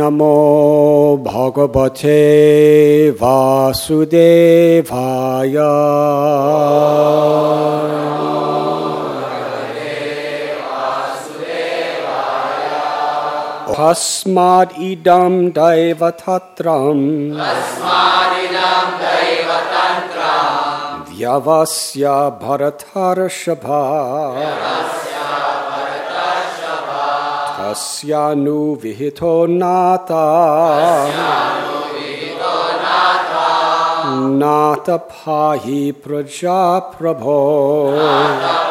Namo Bhagavate Vasudevaya. Tasmad idam daivatatram. Vyavasya bharatarashabha. Tasyanu vihito nata. Nata pahi praja prabho.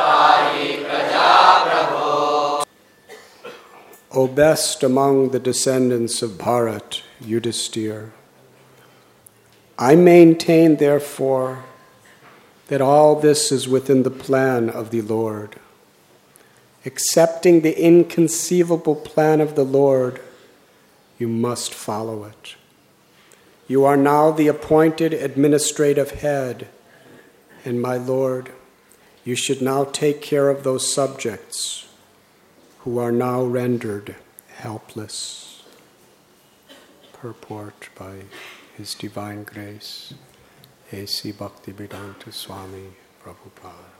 O best among the descendants of Bharat, Yudhisthira, I maintain, therefore, that all this is within the plan of the Lord. Accepting the inconceivable plan of the Lord, you must follow it. You are now the appointed administrative head, and my Lord, you should now take care of those subjects who are now rendered helpless. Purport by His Divine Grace, A.C. Bhaktivedanta Swami Prabhupada.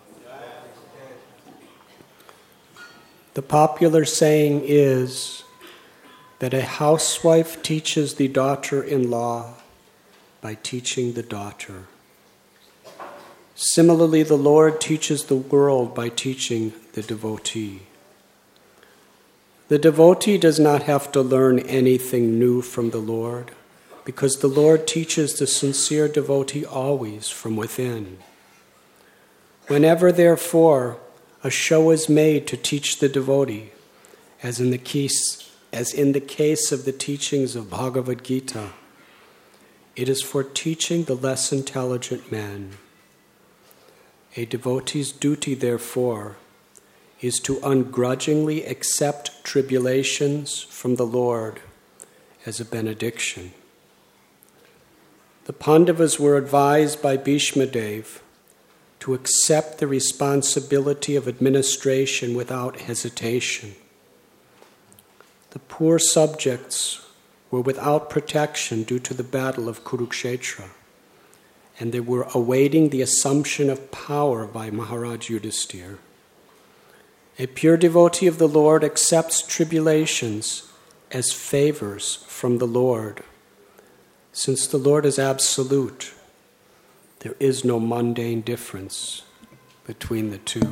The popular saying is that a housewife teaches the daughter-in-law by teaching the daughter. Similarly, the Lord teaches the world by teaching the devotee. The devotee does not have to learn anything new from the Lord, because the Lord teaches the sincere devotee always from within. Whenever, therefore, a show is made to teach the devotee, as in the case of the teachings of Bhagavad Gita, it is for teaching the less intelligent man. A devotee's duty, therefore, is to ungrudgingly accept tribulations from the Lord as a benediction. The Pandavas were advised by Bhishma Dev to accept the responsibility of administration without hesitation. The poor subjects were without protection due to the battle of Kurukshetra, and they were awaiting the assumption of power by Maharaj Yudhisthira. A pure devotee of the Lord accepts tribulations as favors from the Lord. Since the Lord is absolute, there is no mundane difference between the two.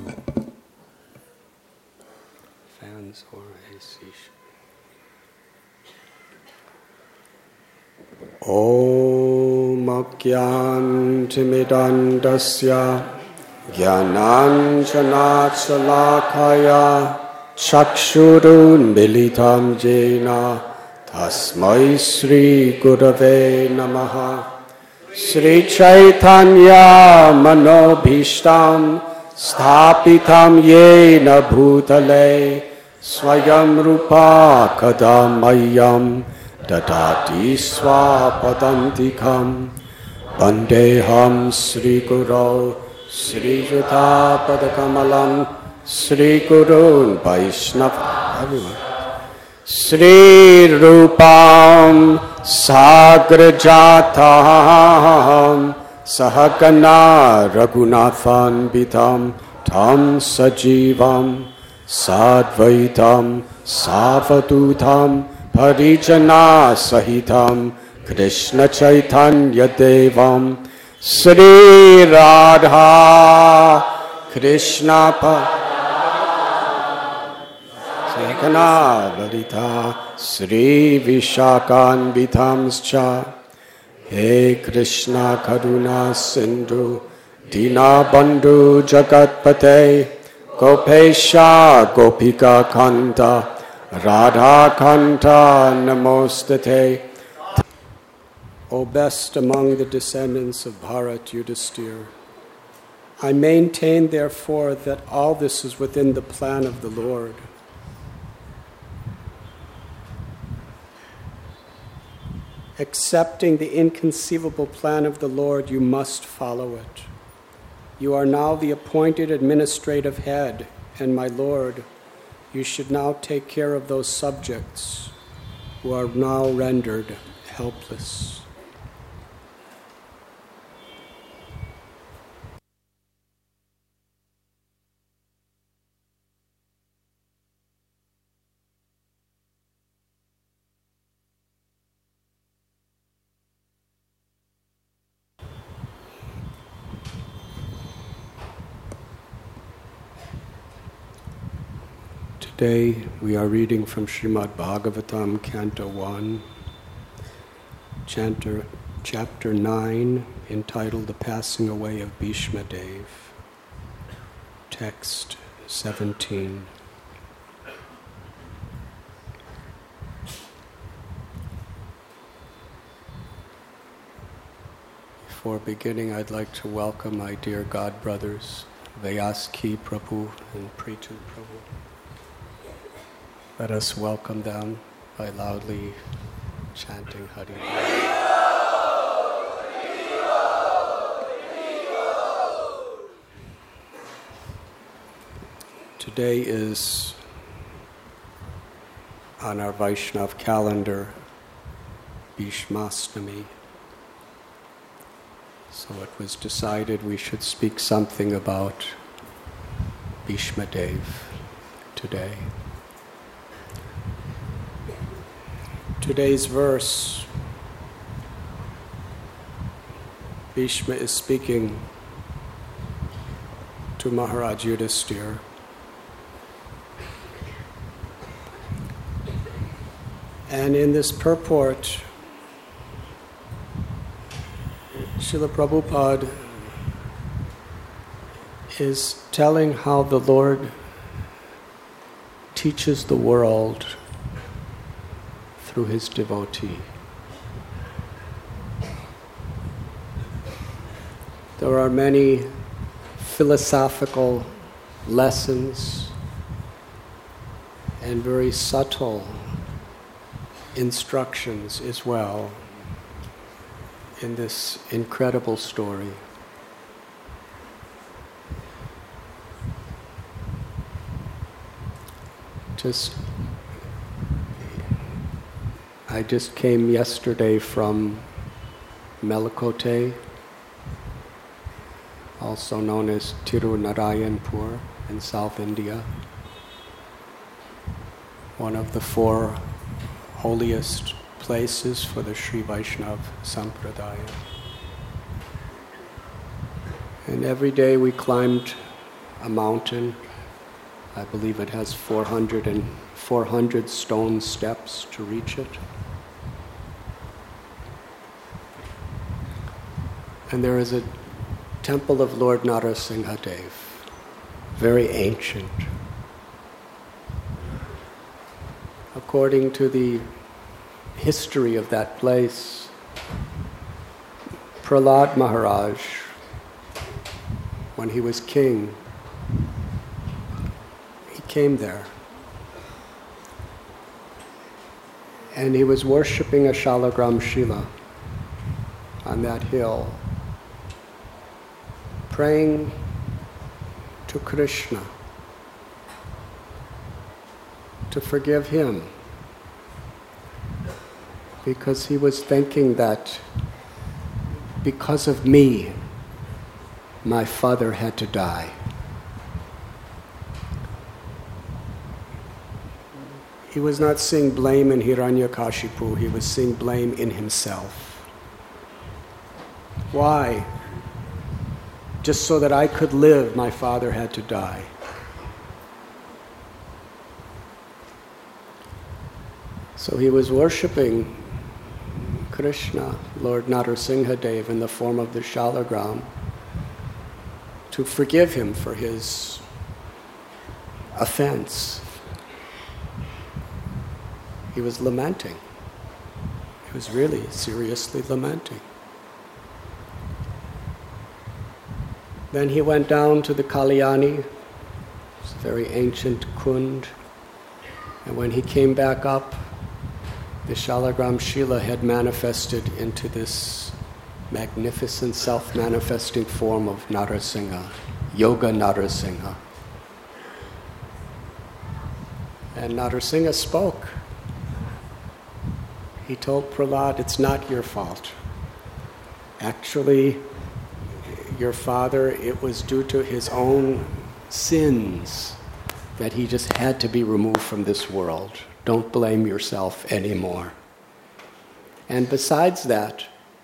Fans or AC. Om Agyantimidandasya Jnananjanachalakaya Chakshurun Militam Jena Tasmai Sri Gurave Namaha Sri Chaitanya Manobhishtam Sthapitam Yena Bhutale Swayam Rupa Kadamayam Dadati Swapadantikam Vandeham Sri Guru Sri Yuddha Padakamalam Sri Gurun Vaishnava Sri Rupam Sagrajatam Sahagana Raghunathan Bidam Tam Sajivam Sadvaitam Savadutam Parijana Sahitam Krishna Chaitanya Devam Sri Radha Krishna Sekana Varita Sri Vishakan Vitamscha He Krishna Karuna Sindhu Dina Bandhu Jagatpate Gopesha Gopika Kanta Radha Kanta Namostate. O best among the descendants of Bharat Yudhisthira, I maintain, therefore, that all this is within the plan of the Lord. Accepting the inconceivable plan of the Lord, you must follow it. You are now the appointed administrative head, and my Lord, you should now take care of those subjects who are now rendered helpless. Today we are reading from Srimad Bhagavatam, Canto 1, Chapter 9, entitled The Passing Away of Bhishma Dev, Text 17. Before beginning, I'd like to welcome my dear God brothers, Vyaski Prabhu and Pritu Prabhu. Let us welcome them by loudly chanting Hari. Today is, on our Vaishnav calendar, Bhishmastami. So it was decided we should speak something about Bhishma Dev today. Today's verse, Bhishma is speaking to Maharaj Yudhisthira. And in this purport, Srila Prabhupada is telling how the Lord teaches the world through his devotee. There are many philosophical lessons and very subtle instructions as well in this incredible story. I just came yesterday from Melikote, also known as Tirunarayanpur in South India, one of the 4 holiest places for the Sri Vaishnava Sampradaya. And every day we climbed a mountain. I believe it has 400 stone steps to reach it. And there is a temple of Lord Narasingha Dev, very ancient. According to the history of that place, Prahlad Maharaj, when he was king, he came there. And he was worshipping a Shalagram Shila on that hill, praying to Krishna to forgive him, because he was thinking that because of me, my father had to die. He was not seeing blame in Hiranyakashipu, he was seeing blame in himself. Why? Just so that I could live, my father had to die. So he was worshipping Krishna, Lord Narasingha Dev, in the form of the Shalagram, to forgive him for his offense. He was lamenting. He was really seriously lamenting. Then he went down to the Kalyani, it's a very ancient kund, and when he came back up, the Shalagram Shila had manifested into this magnificent self-manifesting form of Narasingha, Yoga Narasingha. And Narasingha spoke. he told Prahlad, it's not your fault. Actually, your father, it was due to his own sins that he just had to be removed from this world. Don't blame yourself anymore. And besides that,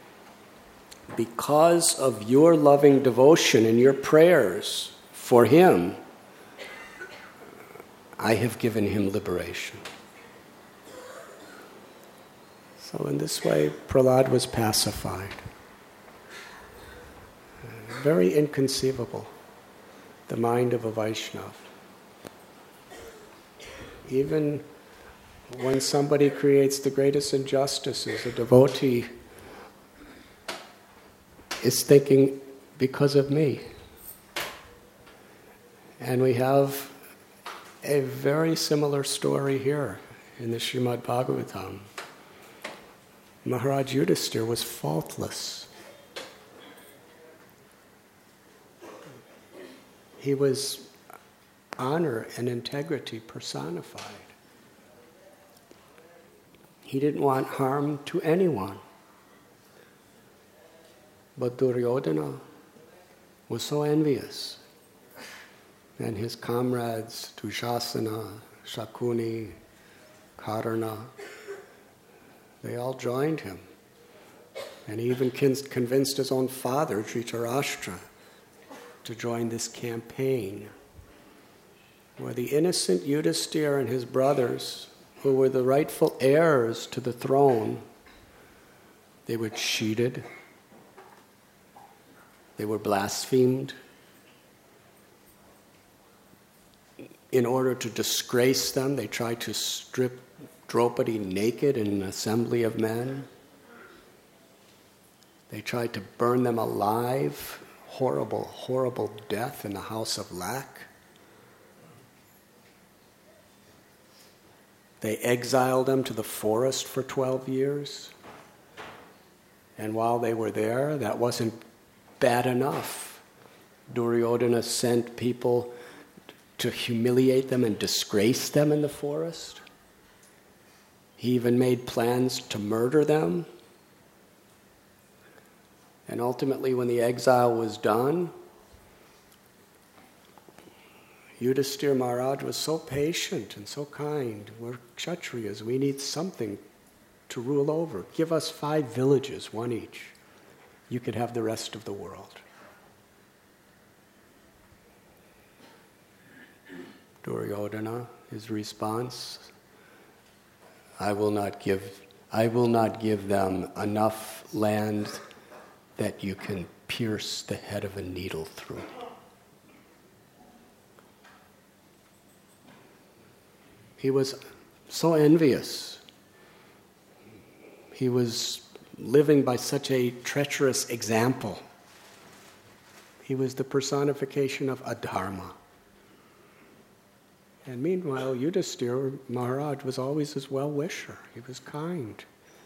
because of your loving devotion and your prayers for him, I have given him liberation. So in this way, Prahlad was pacified. Very inconceivable, the mind of a Vaishnava. Even when somebody creates the greatest injustices, a devotee is thinking, because of me. And we have a very similar story here in the Srimad Bhagavatam. Maharaj Yudhisthira was faultless. He was honor and integrity personified. He didn't want harm to anyone. But Duryodhana was so envious. And his comrades, Dushasana, Shakuni, Karna, they all joined him. And he even convinced his own father, Dhritarashtra, to join this campaign where the innocent Yudhisthira and his brothers, who were the rightful heirs to the throne, they were cheated, they were blasphemed. In order to disgrace them, they tried to strip Draupadi naked in an assembly of men. They tried to burn them alive. Horrible, horrible death in the house of Lak. They exiled them to the forest for 12 years. And while they were there, that wasn't bad enough. Duryodhana sent people to humiliate them and disgrace them in the forest. He even made plans to murder them. And ultimately, when the exile was done, Yudhisthira Maharaj was so patient and so kind. We're Kshatriyas, we need something to rule over. Give us 5 villages, one each. You could have the rest of the world. Duryodhana, his response, I will not give them enough land that you can pierce the head of a needle through. He was so envious. He was living by such a treacherous example. He was the personification of adharma. And meanwhile, Yudhisthira Maharaj was always his well-wisher. He was kind.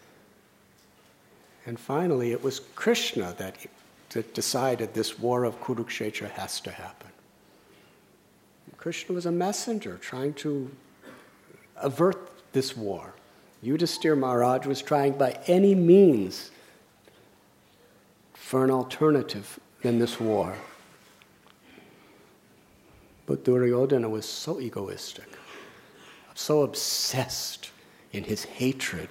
And finally, it was Krishna that decided this war of Kurukshetra has to happen. Krishna was a messenger trying to avert this war. Yudhisthira Maharaj was trying by any means for an alternative than this war. But Duryodhana was so egoistic, so obsessed in his hatred,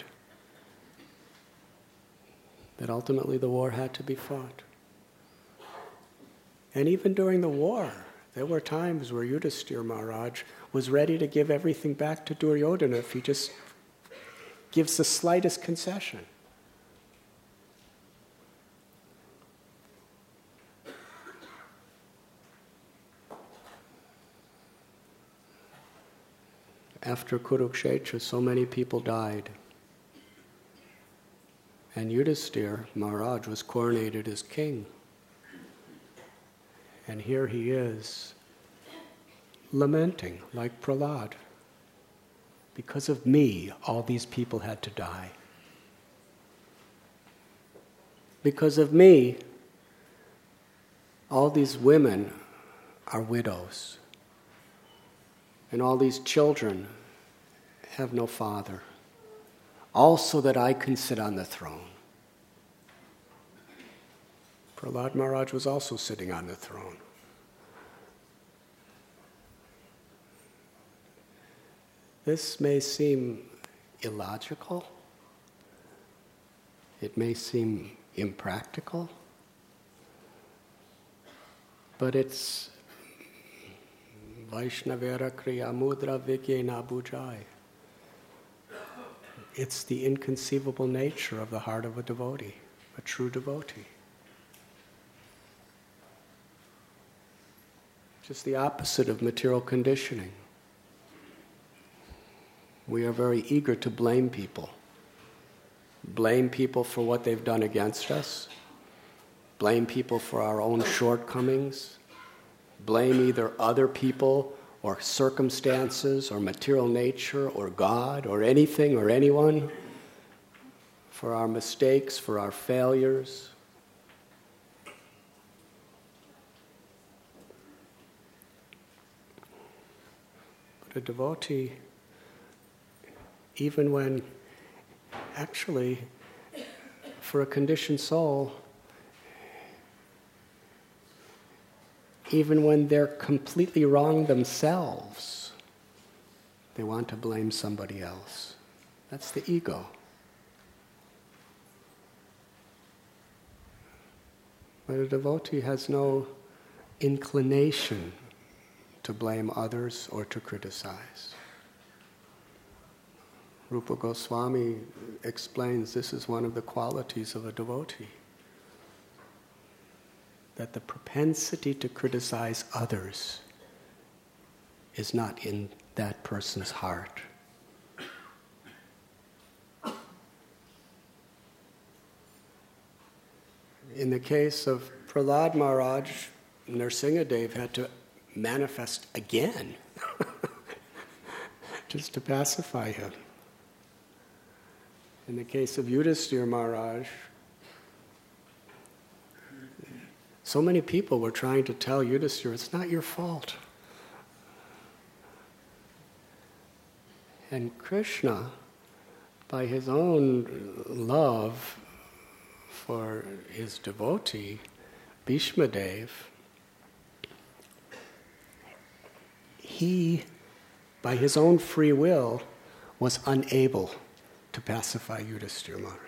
that ultimately the war had to be fought. And even during the war, there were times where Yudhisthira Maharaj was ready to give everything back to Duryodhana if he just gives the slightest concession. After Kurukshetra, so many people died. And Yudhisthira Maharaj was coronated as king. And here he is, lamenting like Prahlad. Because of me, all these people had to die. Because of me, all these women are widows. And all these children have no father. also that I can sit on the throne. Prahlad Maharaj was also sitting on the throne. This may seem illogical. It may seem impractical. But it's Vaishnavera Kriya Mudra Vigyena Bujai. It's the inconceivable nature of the heart of a devotee, a true devotee. Just the opposite of material conditioning. We are very eager to blame people. Blame people for what they've done against us. Blame people for our own shortcomings. Blame either other people or circumstances or material nature or God or anything or anyone for our mistakes, for our failures. But a devotee, even when, actually, for a conditioned soul, even when they're completely wrong themselves, they want to blame somebody else. That's the ego. But a devotee has no inclination to blame others or to criticize. Rupa Goswami explains this is one of the qualities of a devotee, that the propensity to criticize others is not in that person's heart. In the case of Prahlad Maharaj, Nrsingadev had to manifest again just to pacify him. In the case of Yudhisthira Maharaj, so many people were trying to tell Yudhisthira, it's not your fault. And Krishna, by his own love for his devotee, Bhishma Dev, he, by his own free will, was unable to pacify Yudhisthira Maharaj.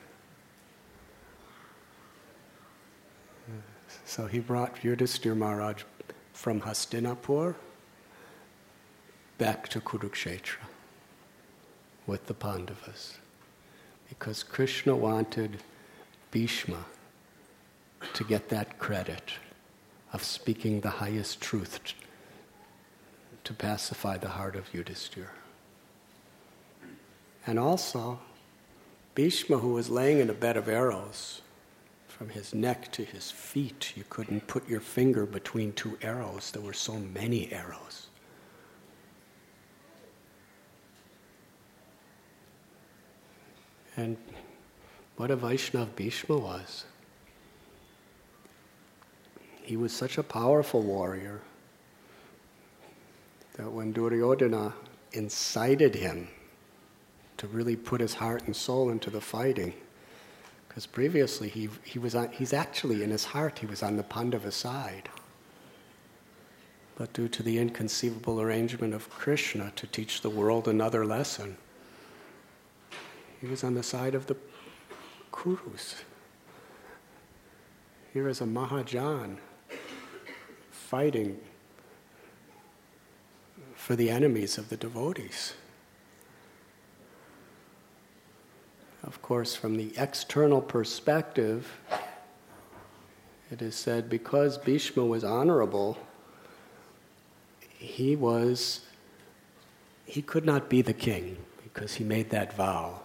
So he brought Yudhisthira Maharaj from Hastinapur back to Kurukshetra with the Pandavas, because Krishna wanted Bhishma to get that credit of speaking the highest truth to pacify the heart of Yudhisthira. And also, Bhishma, who was laying in a bed of arrows, from his neck to his feet, you couldn't put your finger between two arrows. There were so many arrows. And what a Vaishnav Bhishma was. He was such a powerful warrior that when Duryodhana incited him to really put his heart and soul into the fighting, because previously he's actually in his heart, he was on the Pandava side. But due to the inconceivable arrangement of Krishna to teach the world another lesson, he was on the side of the Kurus. Here is a Mahajan fighting for the enemies of the devotees. Of course, from the external perspective, it is said because Bhishma was honorable, he could not be the king because he made that vow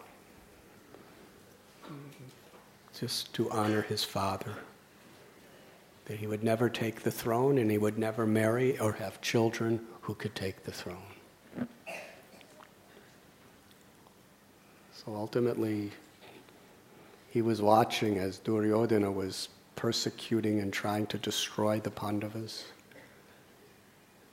just to honor his father, that he would never take the throne and he would never marry or have children who could take the throne. So ultimately, he was watching as Duryodhana was persecuting and trying to destroy the Pandavas.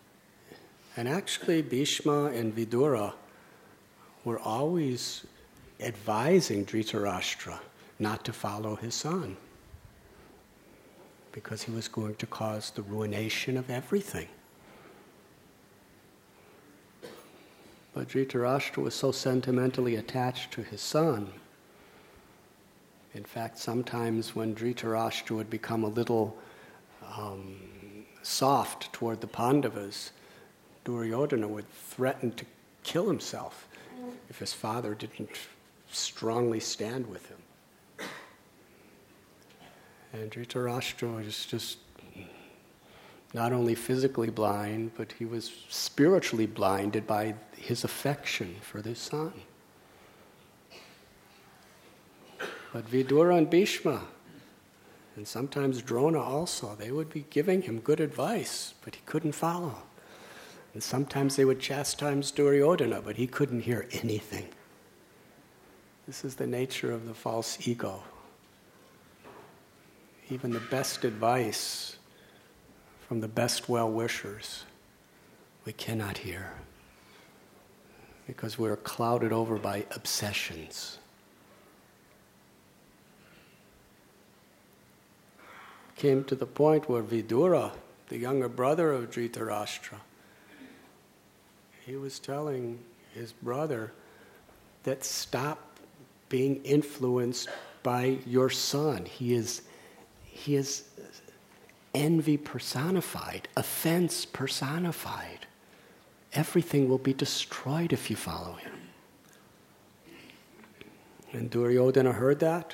And actually, Bhishma and Vidura were always advising Dhritarashtra not to follow his son, because he was going to cause the ruination of everything. But Dhritarashtra was so sentimentally attached to his son. In fact, sometimes when Dhritarashtra would become a little soft toward the Pandavas, Duryodhana would threaten to kill himself if his father didn't strongly stand with him. And Dhritarashtra was just not only physically blind, but he was spiritually blinded by his affection for this son. But Vidura and Bhishma, and sometimes Drona also, they would be giving him good advice, but he couldn't follow. And sometimes they would chastise Duryodhana, but he couldn't hear anything. This is the nature of the false ego. Even the best advice from the best well-wishers, we cannot hear, because we're clouded over by obsessions. Came to the point where Vidura, the younger brother of Dhritarashtra, he was telling his brother that stop being influenced by your son. He is envy personified, offense personified. Everything will be destroyed if you follow him. And Duryodhana heard that.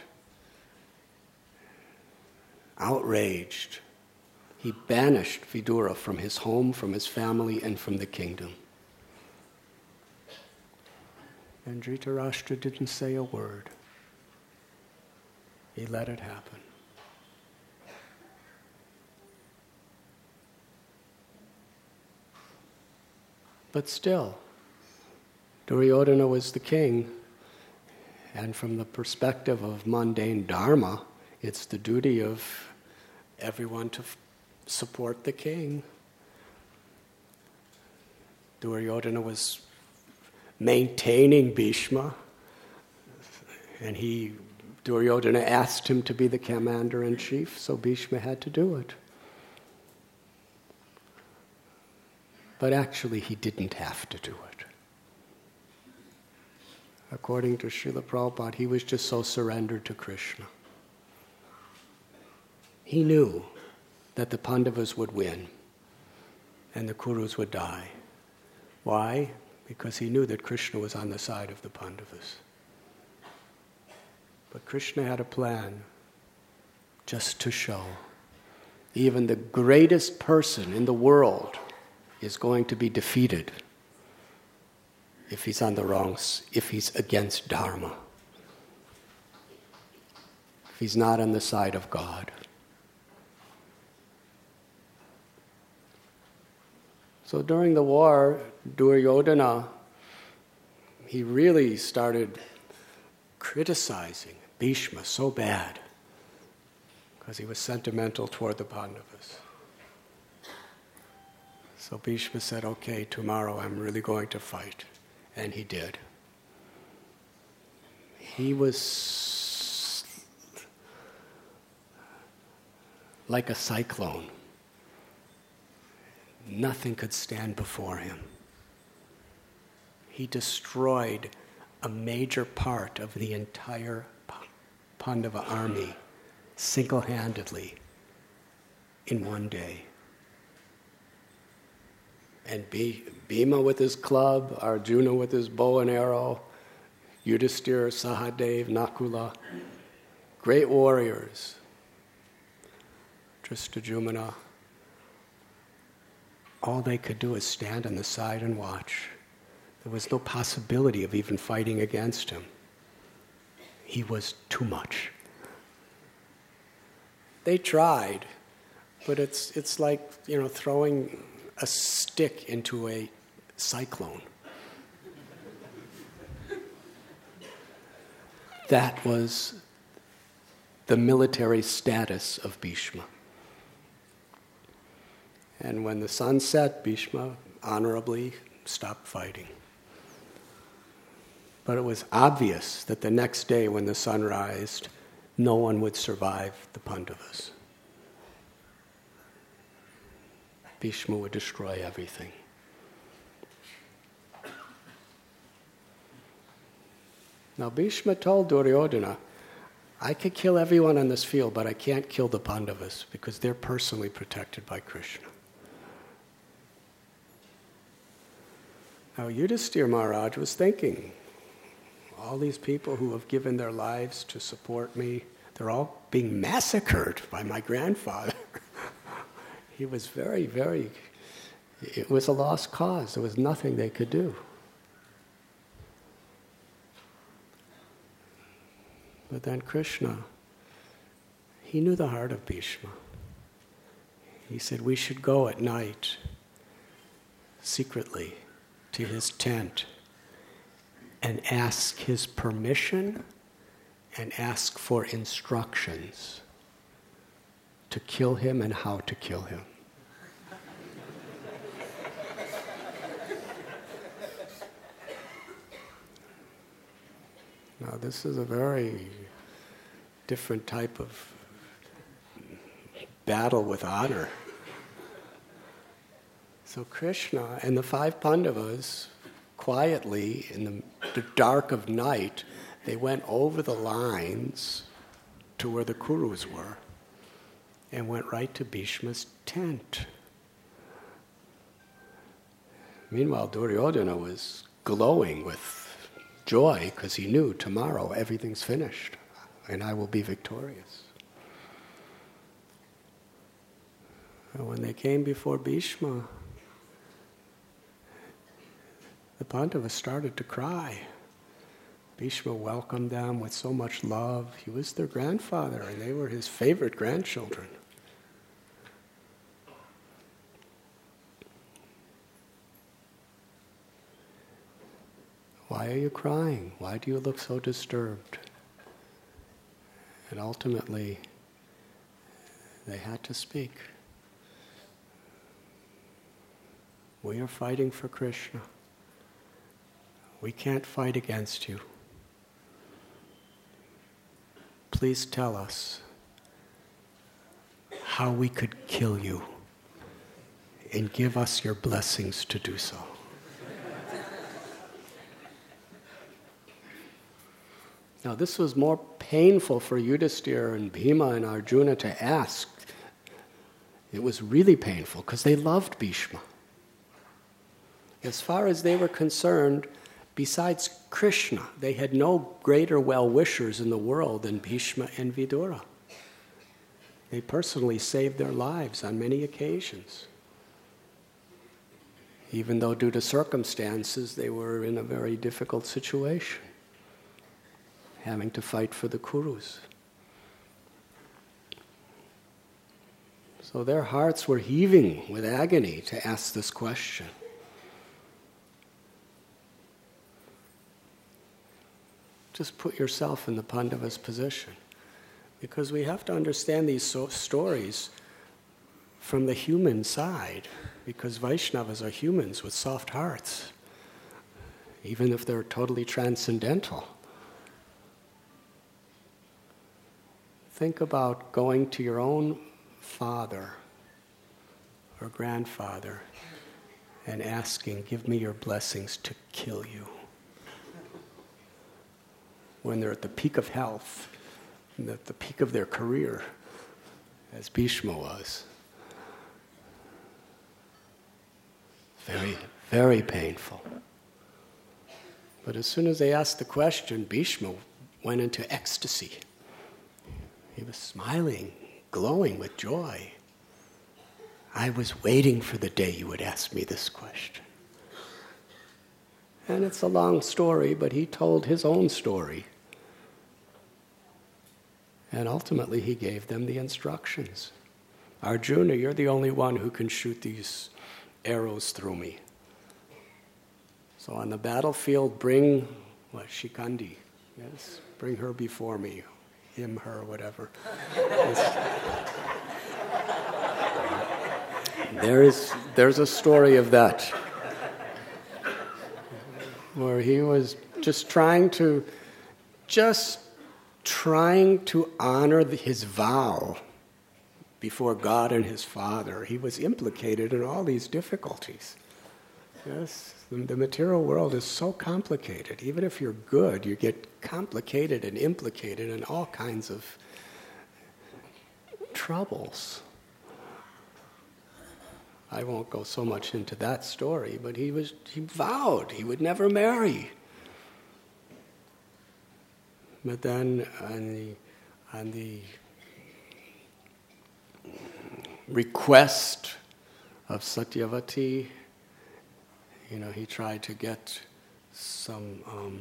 Outraged, he banished Vidura from his home, from his family, and from the kingdom. And Dhritarashtra didn't say a word. He let it happen. But still, Duryodhana was the king, and from the perspective of mundane dharma, it's the duty of everyone to support the king. Duryodhana was maintaining Bhishma, and Duryodhana asked him to be the commander-in-chief, so Bhishma had to do it. But actually, he didn't have to do it. According to Srila Prabhupada, he was just so surrendered to Krishna. He knew that the Pandavas would win and the Kurus would die. Why? Because he knew that Krishna was on the side of the Pandavas. But Krishna had a plan just to show even the greatest person in the world is going to be defeated if he's if he's against Dharma, if he's not on the side of God. So during the war, Duryodhana, he really started criticizing Bhishma so bad because he was sentimental toward the Pandavas. So Bhishma said, okay, tomorrow I'm really going to fight. And he did. He was like a cyclone. Nothing could stand before him. He destroyed a major part of the entire Pandava army single-handedly in one day. And Bhima with his club, Arjuna with his bow and arrow, Yudhishthira, Sahadev, Nakula, great warriors, Drishtajumna. All they could do is stand on the side and watch. There was no possibility of even fighting against him. He was too much. They tried, but it's like, throwing a stick into a cyclone. That was the military status of Bhishma. And when the sun set, Bhishma honorably stopped fighting. But it was obvious that the next day when the sun rised, no one would survive the Pandavas. Bhishma would destroy everything. Now Bhishma told Duryodhana, I could kill everyone on this field, but I can't kill the Pandavas because they're personally protected by Krishna. Now Yudhisthira Maharaj was thinking, all these people who have given their lives to support me, they're all being massacred by my grandfather. He was it was a lost cause. There was nothing they could do. But then Krishna, he knew the heart of Bhishma. He said, we should go at night, secretly, to his tent and ask his permission and ask for instructions to kill him and how to kill him. Now this is a very different type of battle with honor. So Krishna and the 5 Pandavas, quietly in the dark of night, they went over the lines to where the Kurus were and went right to Bhishma's tent. Meanwhile, Duryodhana was glowing with joy because he knew tomorrow everything's finished and I will be victorious. And when they came before Bhishma, the Pandavas started to cry. Bhishma welcomed them with so much love. He was their grandfather, and they were his favorite grandchildren. Why are you crying? Why do you look so disturbed? And ultimately, they had to speak. We are fighting for Krishna. We can't fight against you. Please tell us how we could kill you and give us your blessings to do so. Now this was more painful for Yudhisthira and Bhima and Arjuna to ask. It was really painful because they loved Bhishma. As far as they were concerned, besides Krishna, they had no greater well-wishers in the world than Bhishma and Vidura. They personally saved their lives on many occasions. Even though due to circumstances they were in a very difficult situation, having to fight for the Kurus. So their hearts were heaving with agony to ask this question. Just put yourself in the Pandava's position. Because we have to understand these stories from the human side. Because Vaishnavas are humans with soft hearts. Even if they're totally transcendental. Think about going to your own father or grandfather and asking, give me your blessings to kill you. When they're at the peak of health, and at the peak of their career, as Bhishma was. Very, very painful. But as soon as they asked the question, Bhishma went into ecstasy. He was smiling, glowing with joy. I was waiting for the day you would ask me this question. And it's a long story, but he told his own story. And ultimately he gave them the instructions. Arjuna, you're the only one who can shoot these arrows through me. So on the battlefield, bring, Shikandi, yes? Bring her before me. Him, her, whatever. There's a story of that, where he was just trying to honor his vow before God and his Father. He was implicated in all these difficulties. Yes, the material world is so complicated. Even if you're good, you get complicated and implicated in all kinds of troubles. I won't go so much into that story, but he vowed he would never marry. But then on the request of Satyavati, he tried to get some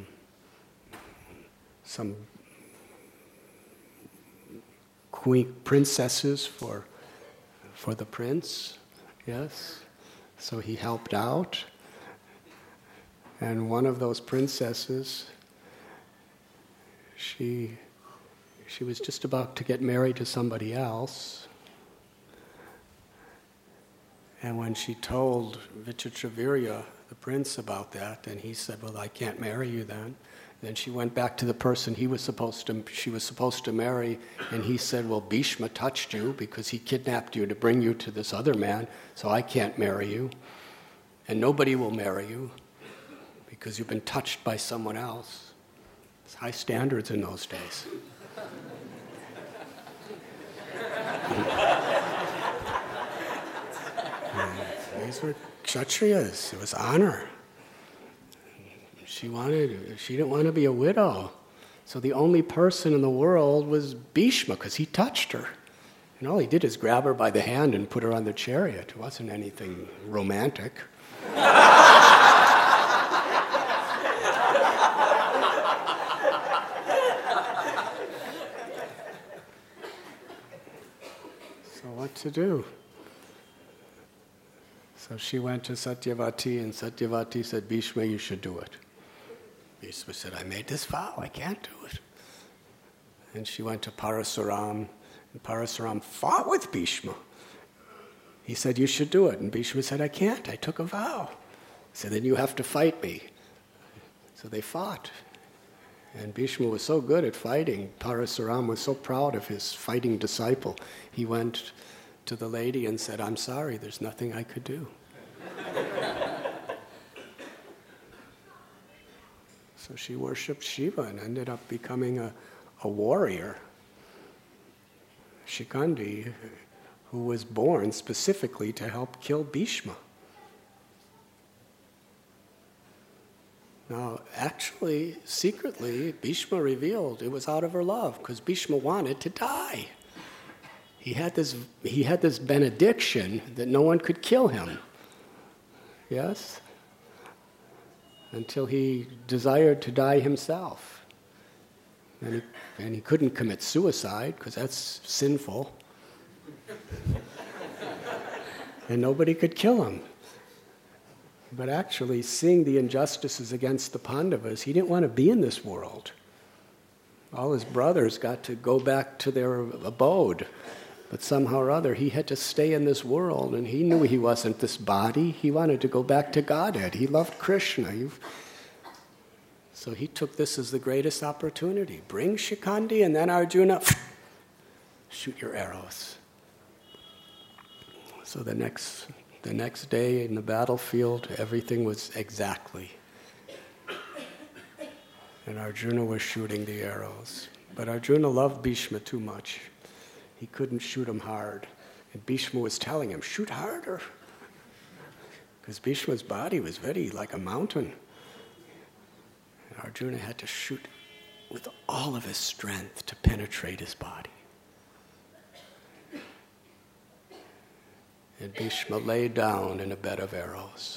queen princesses for the prince. Yes, so he helped out, and one of those princesses, she was just about to get married to somebody else, and when she told Vichitravirya, the prince, about that, and he said, "Well, I can't marry you then." Then she went back to the person she was supposed to marry, and he said, "Well, Bhishma touched you because he kidnapped you to bring you to this other man, so I can't marry you. And nobody will marry you because you've been touched by someone else." It's high standards in those days. These were Kshatriyas. It was honor. She didn't want to be a widow. So the only person in the world was Bhishma, because he touched her. And all he did is grab her by the hand and put her on the chariot. It wasn't anything romantic. So what to do? So she went to Satyavati, and Satyavati said, "Bhishma, you should do it." Bhishma said, "I made this vow, I can't do it." And she went to Parasuram, and Parasuram fought with Bhishma. He said, "You should do it." And Bhishma said, "I can't, I took a vow." He said, "Then you have to fight me." So they fought. And Bhishma was so good at fighting. Parasuram was so proud of his fighting disciple. He went to the lady and said, "I'm sorry, there's nothing I could do." So she worshipped Shiva and ended up becoming a warrior. Shikandi, who was born specifically to help kill Bhishma. Now, actually, secretly, Bhishma revealed it was out of her love, because Bhishma wanted to die. He had this benediction that no one could kill him. Yes? Until he desired to die himself. And he couldn't commit suicide, because that's sinful. And nobody could kill him. But actually, seeing the injustices against the Pandavas, he didn't want to be in this world. All his brothers got to go back to their abode. But somehow or other, he had to stay in this world, and he knew he wasn't this body. He wanted to go back to Godhead. He loved Krishna. So he took this as the greatest opportunity. Bring Shikandi, and then Arjuna, shoot your arrows. So the next day in the battlefield, everything was exactly. And Arjuna was shooting the arrows. But Arjuna loved Bhishma too much. He couldn't shoot him hard. And Bhishma was telling him, "Shoot harder." Because Bhishma's body was very like a mountain. And Arjuna had to shoot with all of his strength to penetrate his body. And Bhishma lay down in a bed of arrows.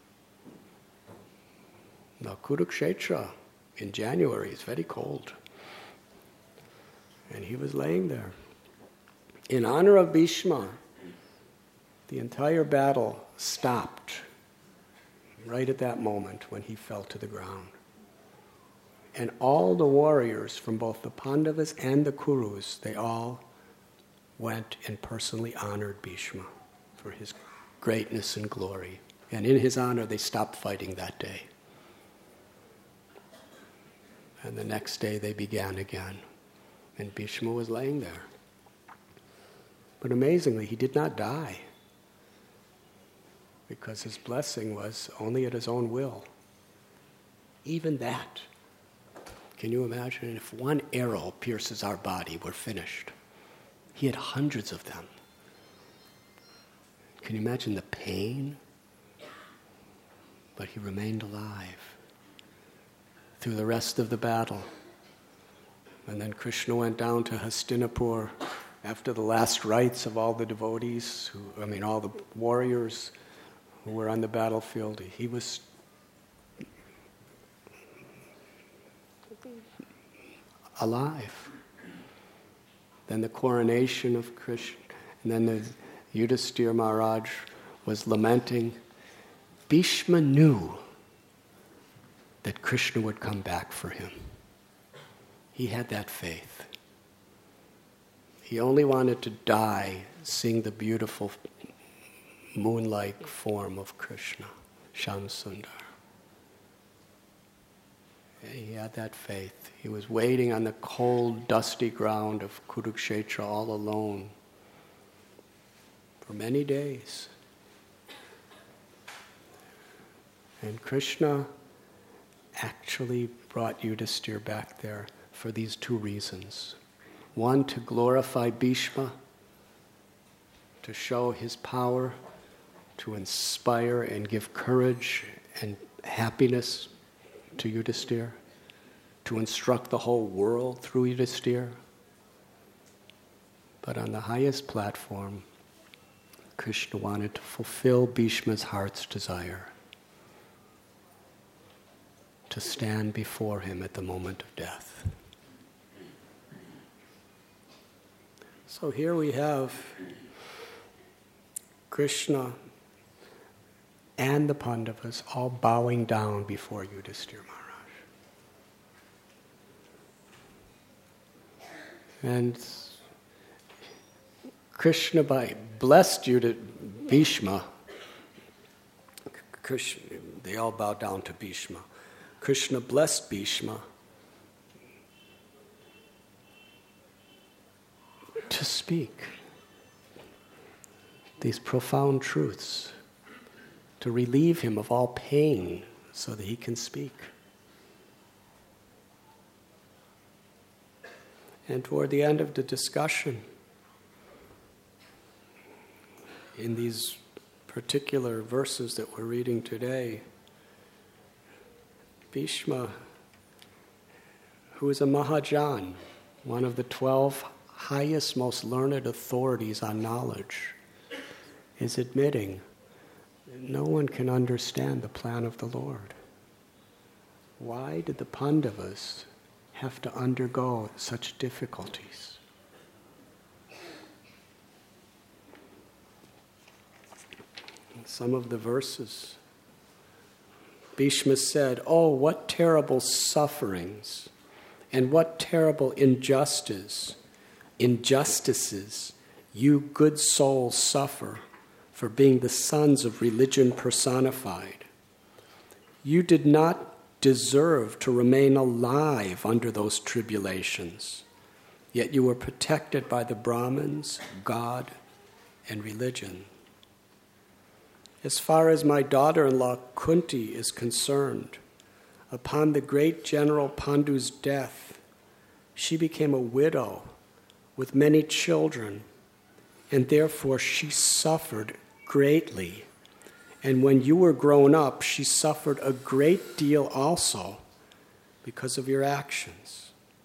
Now, Kurukshetra in January is very cold. And he was laying there. In honor of Bhishma, the entire battle stopped right at that moment when he fell to the ground. And all the warriors from both the Pandavas and the Kurus, they all went and personally honored Bhishma for his greatness and glory. And in his honor, they stopped fighting that day. And the next day they began again. And Bhishma was laying there. But amazingly, he did not die, because his blessing was only at his own will. Even that. Can you imagine? If one arrow pierces our body, we're finished. He had hundreds of them. Can you imagine the pain? But he remained alive through the rest of the battle. And then Krishna went down to Hastinapur after the last rites of all the devotees, all the warriors who were on the battlefield. He was alive. Then the coronation of Krishna, and then the Yudhisthira Maharaj was lamenting. Bhishma knew that Krishna would come back for him. He had that faith. He only wanted to die seeing the beautiful moon-like form of Krishna, Shamsundar. He had that faith. He was waiting on the cold, dusty ground of Kurukshetra all alone for many days. And Krishna actually brought Yudhisthira back there for these two reasons. One, to glorify Bhishma, to show his power, to inspire and give courage and happiness to Yudhisthira, to instruct the whole world through Yudhisthira. But on the highest platform, Krishna wanted to fulfill Bhishma's heart's desire, to stand before him at the moment of death. So here we have Krishna and the Pandavas all bowing down before Yudhisthira Maharaj. And Krishna blessed Bhishma. They all bowed down to Bhishma. Krishna blessed Bhishma to speak these profound truths, to relieve him of all pain so that he can speak. And toward the end of the discussion, in these particular verses that we're reading today, Bhishma, who is a Mahajan, one of the 12 highest, most learned authorities on knowledge, is admitting no one can understand the plan of the Lord. Why did the Pandavas have to undergo such difficulties? Some of the verses, Bhishma said, "Oh, what terrible sufferings and what terrible injustices you good souls suffer for being the sons of religion personified. You did not deserve to remain alive under those tribulations, yet you were protected by the Brahmins, God, and religion. As far as my daughter-in-law Kunti is concerned, upon the great General Pandu's death, she became a widow with many children, and therefore she suffered greatly. And when you were grown up, she suffered a great deal also because of your actions."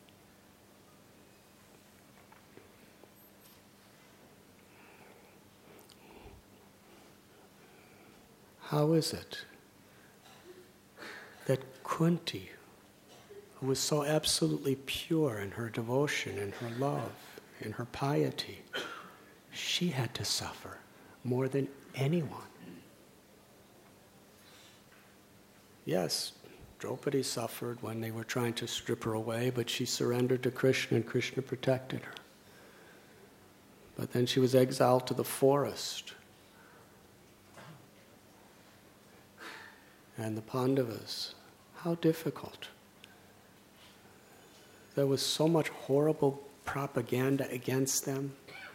How is it that Kunti, who was so absolutely pure in her devotion, in her love, in her piety, she had to suffer more than anyone? Yes, Draupadi suffered when they were trying to strip her away, but she surrendered to Krishna and Krishna protected her. But then she was exiled to the forest. And the Pandavas, how difficult. There was so much horrible propaganda against them.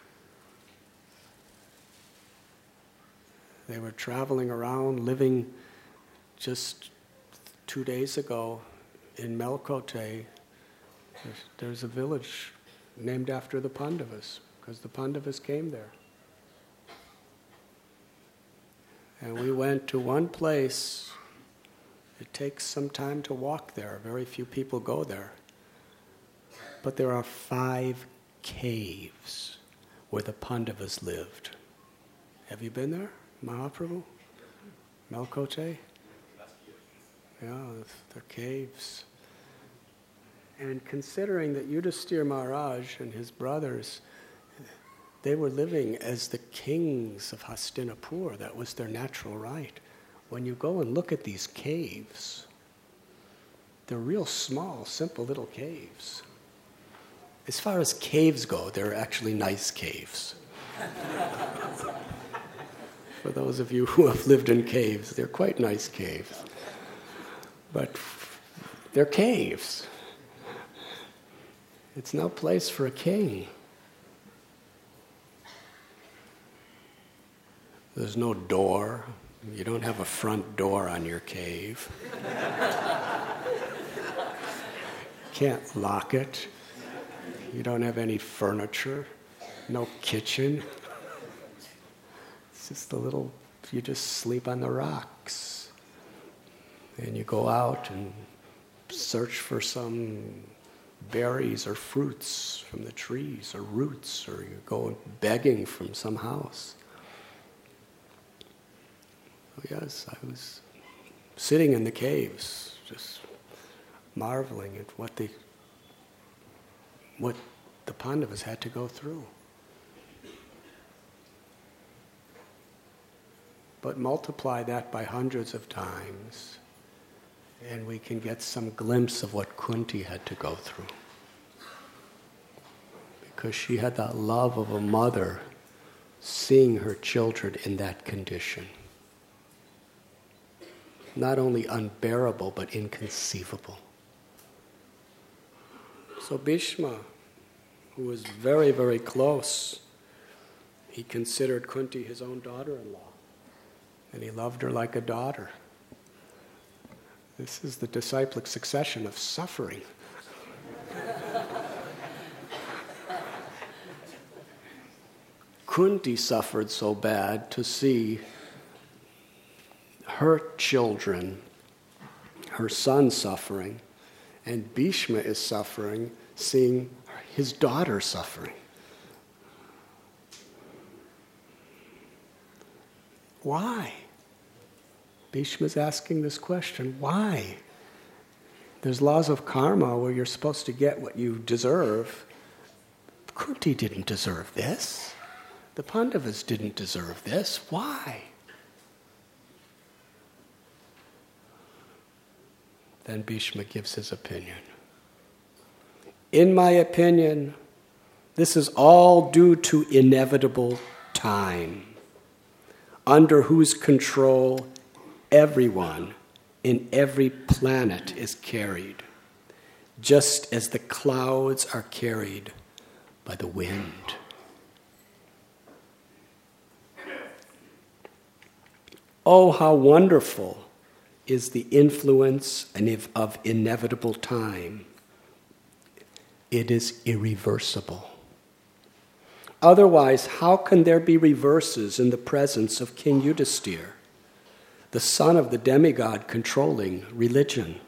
They were traveling around, living just 2 days ago in Melkote. There's a village named after the Pandavas, because the Pandavas came there. And we went to one place. It takes some time to walk there. Very few people go there. But there are 5 caves where the Pandavas lived. Have you been there, Mahaprabhu? Melkote? Yeah, they're caves. And considering that Yudhisthira Maharaj and his brothers, they were living as the kings of Hastinapur. That was their natural right. When you go and look at these caves, they're real small, simple little caves. As far as caves go, they're actually nice caves. For those of you who have lived in caves, they're quite nice caves. But they're caves. It's no place for a king. There's no door. You don't have a front door on your cave. Can't lock it. You don't have any furniture. No kitchen. It's just you just sleep on the rocks. And you go out and search for some berries or fruits from the trees or roots, or you go begging from some house. Yes, I was sitting in the caves, just marveling at what the Pandavas had to go through. But multiply that by hundreds of times, and we can get some glimpse of what Kunti had to go through. Because she had that love of a mother seeing her children in that condition. Not only unbearable, but inconceivable. So Bhishma, who was very, very close, he considered Kunti his own daughter-in-law. And he loved her like a daughter. This is the disciplic succession of suffering. Kunti suffered so bad to see her children, her son suffering, and Bhishma is suffering, seeing his daughter suffering. Why? Bhishma's asking this question, why? There's laws of karma where you're supposed to get what you deserve. Kunti didn't deserve this. The Pandavas didn't deserve this. Why? Then Bhishma gives his opinion. In my opinion, this is all due to inevitable time, under whose control everyone in every planet is carried, just as the clouds are carried by the wind. Oh, how wonderful is the influence of inevitable time. It is irreversible. Otherwise, how can there be reverses in the presence of King Yudhisthira, the son of the demigod controlling religion?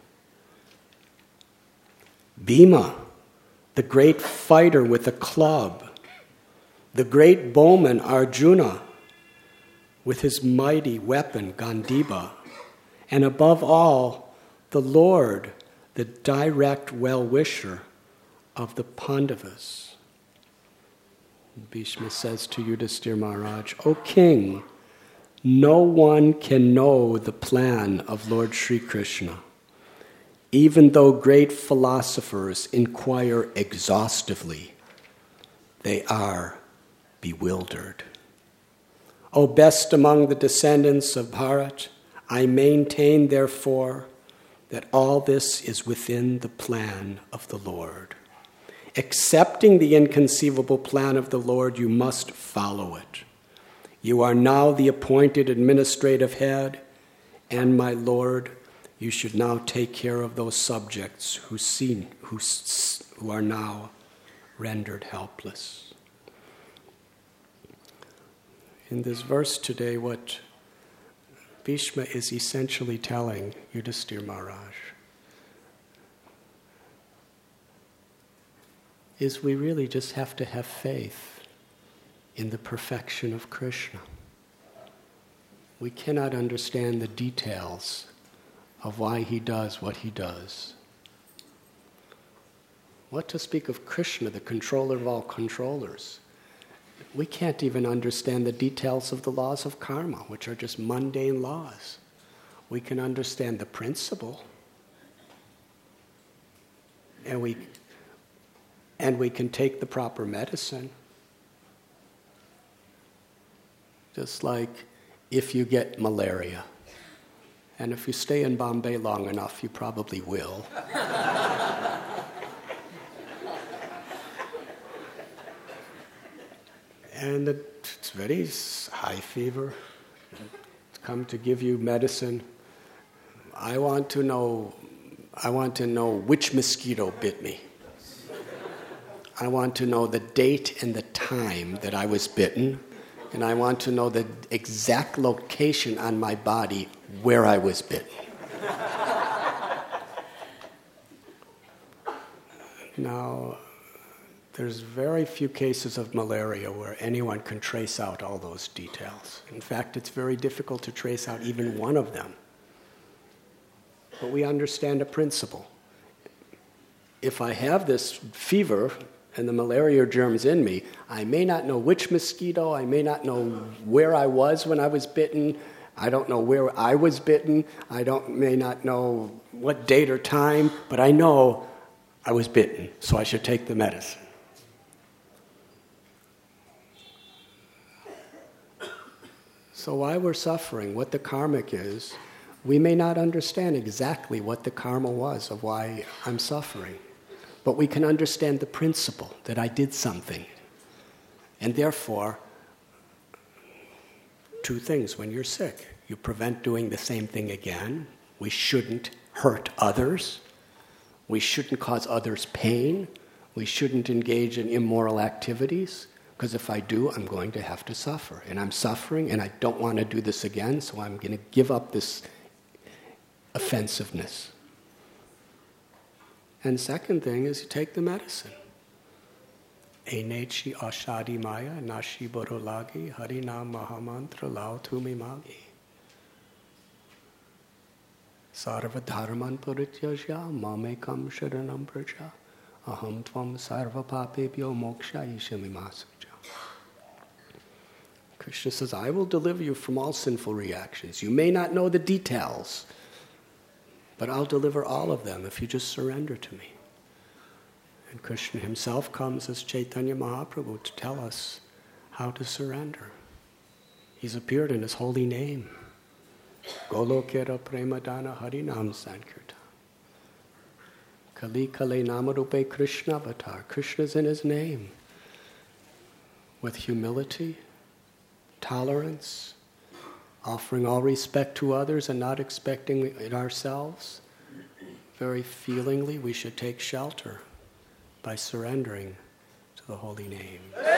Bhima, the great fighter with a club, the great bowman Arjuna with his mighty weapon Gandiba, and above all, the Lord, the direct well-wisher of the Pandavas. Bhishma says to Yudhisthira Maharaj, O king, no one can know the plan of Lord Sri Krishna, even though great philosophers inquire exhaustively. They are bewildered. O best among the descendants of Bharat, I maintain, therefore, that all this is within the plan of the Lord. Accepting the inconceivable plan of the Lord, you must follow it. You are now the appointed administrative head, and my Lord, you should now take care of those subjects who are now rendered helpless. In this verse today, what Bhishma is essentially telling Yudhisthira Maharaj is we really just have to have faith in the perfection of Krishna. We cannot understand the details of why he does what he does. What to speak of Krishna, the controller of all controllers? We can't even understand the details of the laws of karma, which are just mundane laws. We can understand the principle, and we can take the proper medicine. Just like if you get malaria, and if you stay in Bombay long enough, you probably will. And it's very high fever. It's come to give you medicine. I want to know which mosquito bit me. I want to know the date and the time that I was bitten, and I want to know the exact location on my body where I was bitten. Now, there's very few cases of malaria where anyone can trace out all those details. In fact, it's very difficult to trace out even one of them. But we understand a principle. If I have this fever and the malaria germ's in me, I may not know which mosquito, I may not know where I was when I was bitten, I don't know where I was bitten, may not know what date or time, but I know I was bitten, so I should take the medicine. So why we're suffering, what the karmic is, we may not understand exactly what the karma was of why I'm suffering. But we can understand the principle that I did something. And therefore, two things when you're sick. You prevent doing the same thing again. We shouldn't hurt others. We shouldn't cause others pain. We shouldn't engage in immoral activities. Because if I do, I'm going to have to suffer. And I'm suffering, and I don't want to do this again, so I'm going to give up this offensiveness. And second thing is you take the medicine. Enechi ashadi maya nashi borolagi harinam mahamantra lao tumi magi. Sarva dharman parityajya mamekam sharanam praja aham tvam sarva papebhyo moksha ishamimasukja. Krishna says, I will deliver you from all sinful reactions. You may not know the details, but I'll deliver all of them if you just surrender to me. And Krishna himself comes as Chaitanya Mahaprabhu to tell us how to surrender. He's appeared in his holy name. Golokera Premadana Harinam Sankirtan. Kali Kale Namarupe Krishna Avatar. Krishna's in his name. With humility, tolerance, offering all respect to others and not expecting it ourselves. Very feelingly, we should take shelter by surrendering to the holy name.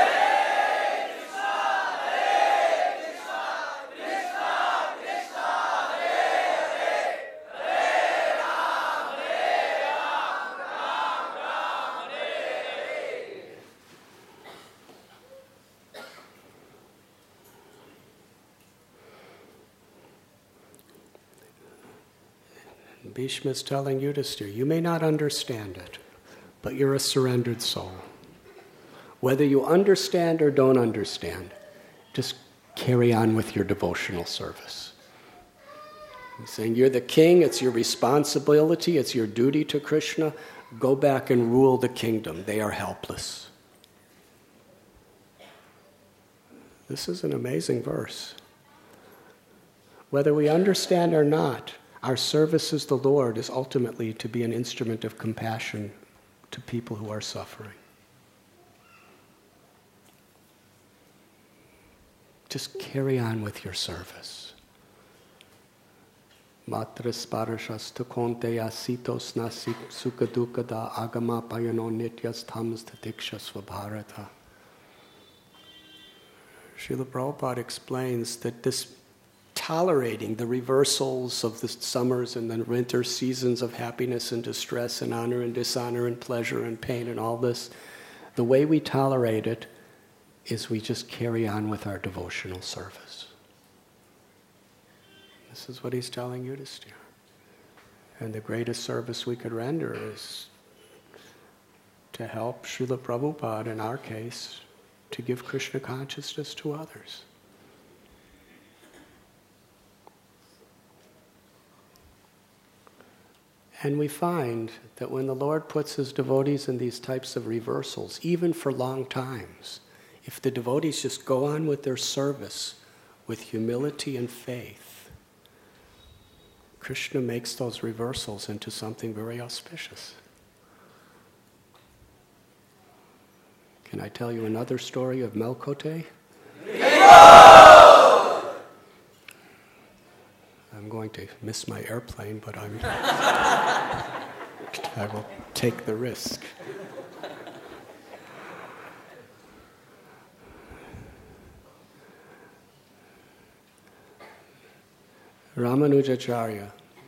Bhishma is telling Yudhisthira, you may not understand it, but you're a surrendered soul. Whether you understand or don't understand, just carry on with your devotional service. He's saying you're the king, it's your responsibility, it's your duty to Krishna. Go back and rule the kingdom. They are helpless. This is an amazing verse. Whether we understand or not, Our service as the Lord is ultimately to be an instrument of compassion to people who are suffering. Just carry on with your service. Matras parashas tukonte asitos nasik sukadukada agama payano nityas tams tatikshasva bharata. Srila Prabhupada explains that this tolerating the reversals of the summers and the winter seasons of happiness and distress and honor and dishonor and pleasure and pain and all this, the way we tolerate it is we just carry on with our devotional service. This is what he's telling Yudhishthira. And the greatest service we could render is to help Srila Prabhupada, in our case, to give Krishna consciousness to others. And we find that when the Lord puts his devotees in these types of reversals, even for long times, if the devotees just go on with their service with humility and faith, Krishna makes those reversals into something very auspicious. Can I tell you another story of Melkote? I'm going to miss my airplane, but I will take the risk. Ramanujacharya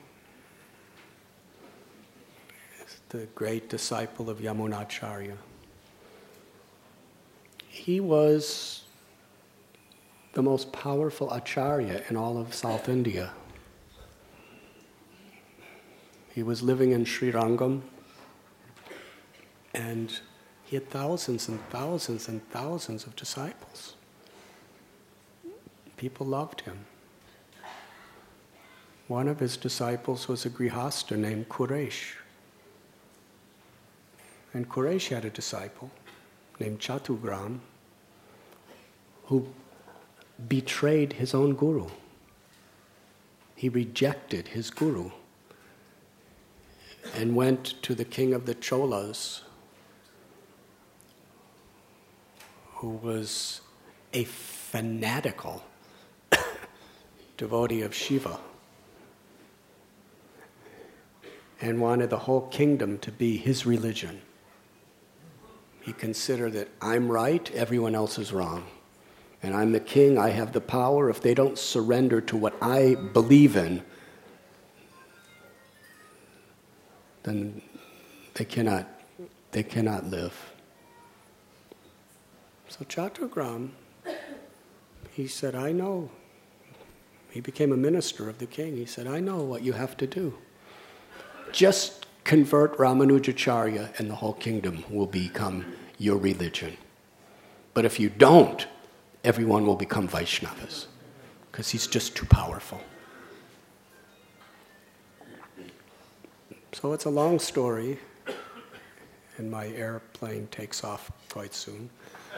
is the great disciple of Yamunacharya. He was the most powerful acharya in all of South India. He was living in Srirangam, and he had thousands and thousands and thousands of disciples. People loved him. One of his disciples was a grihasta named Kuresh. And Kuresh had a disciple named Chatugram who betrayed his own guru. He rejected his guru and went to the king of the Cholas, who was a fanatical devotee of Shiva, and wanted the whole kingdom to be his religion. He considered that I'm right, everyone else is wrong. And I'm the king, I have the power. If they don't surrender to what I believe in, then they cannot live. So Chatugram, he said, I know. He became a minister of the king. He said, I know what you have to do. Just convert Ramanujacharya and the whole kingdom will become your religion. But if you don't, everyone will become Vaishnavas, because he's just too powerful. So it's a long story, and my airplane takes off quite soon.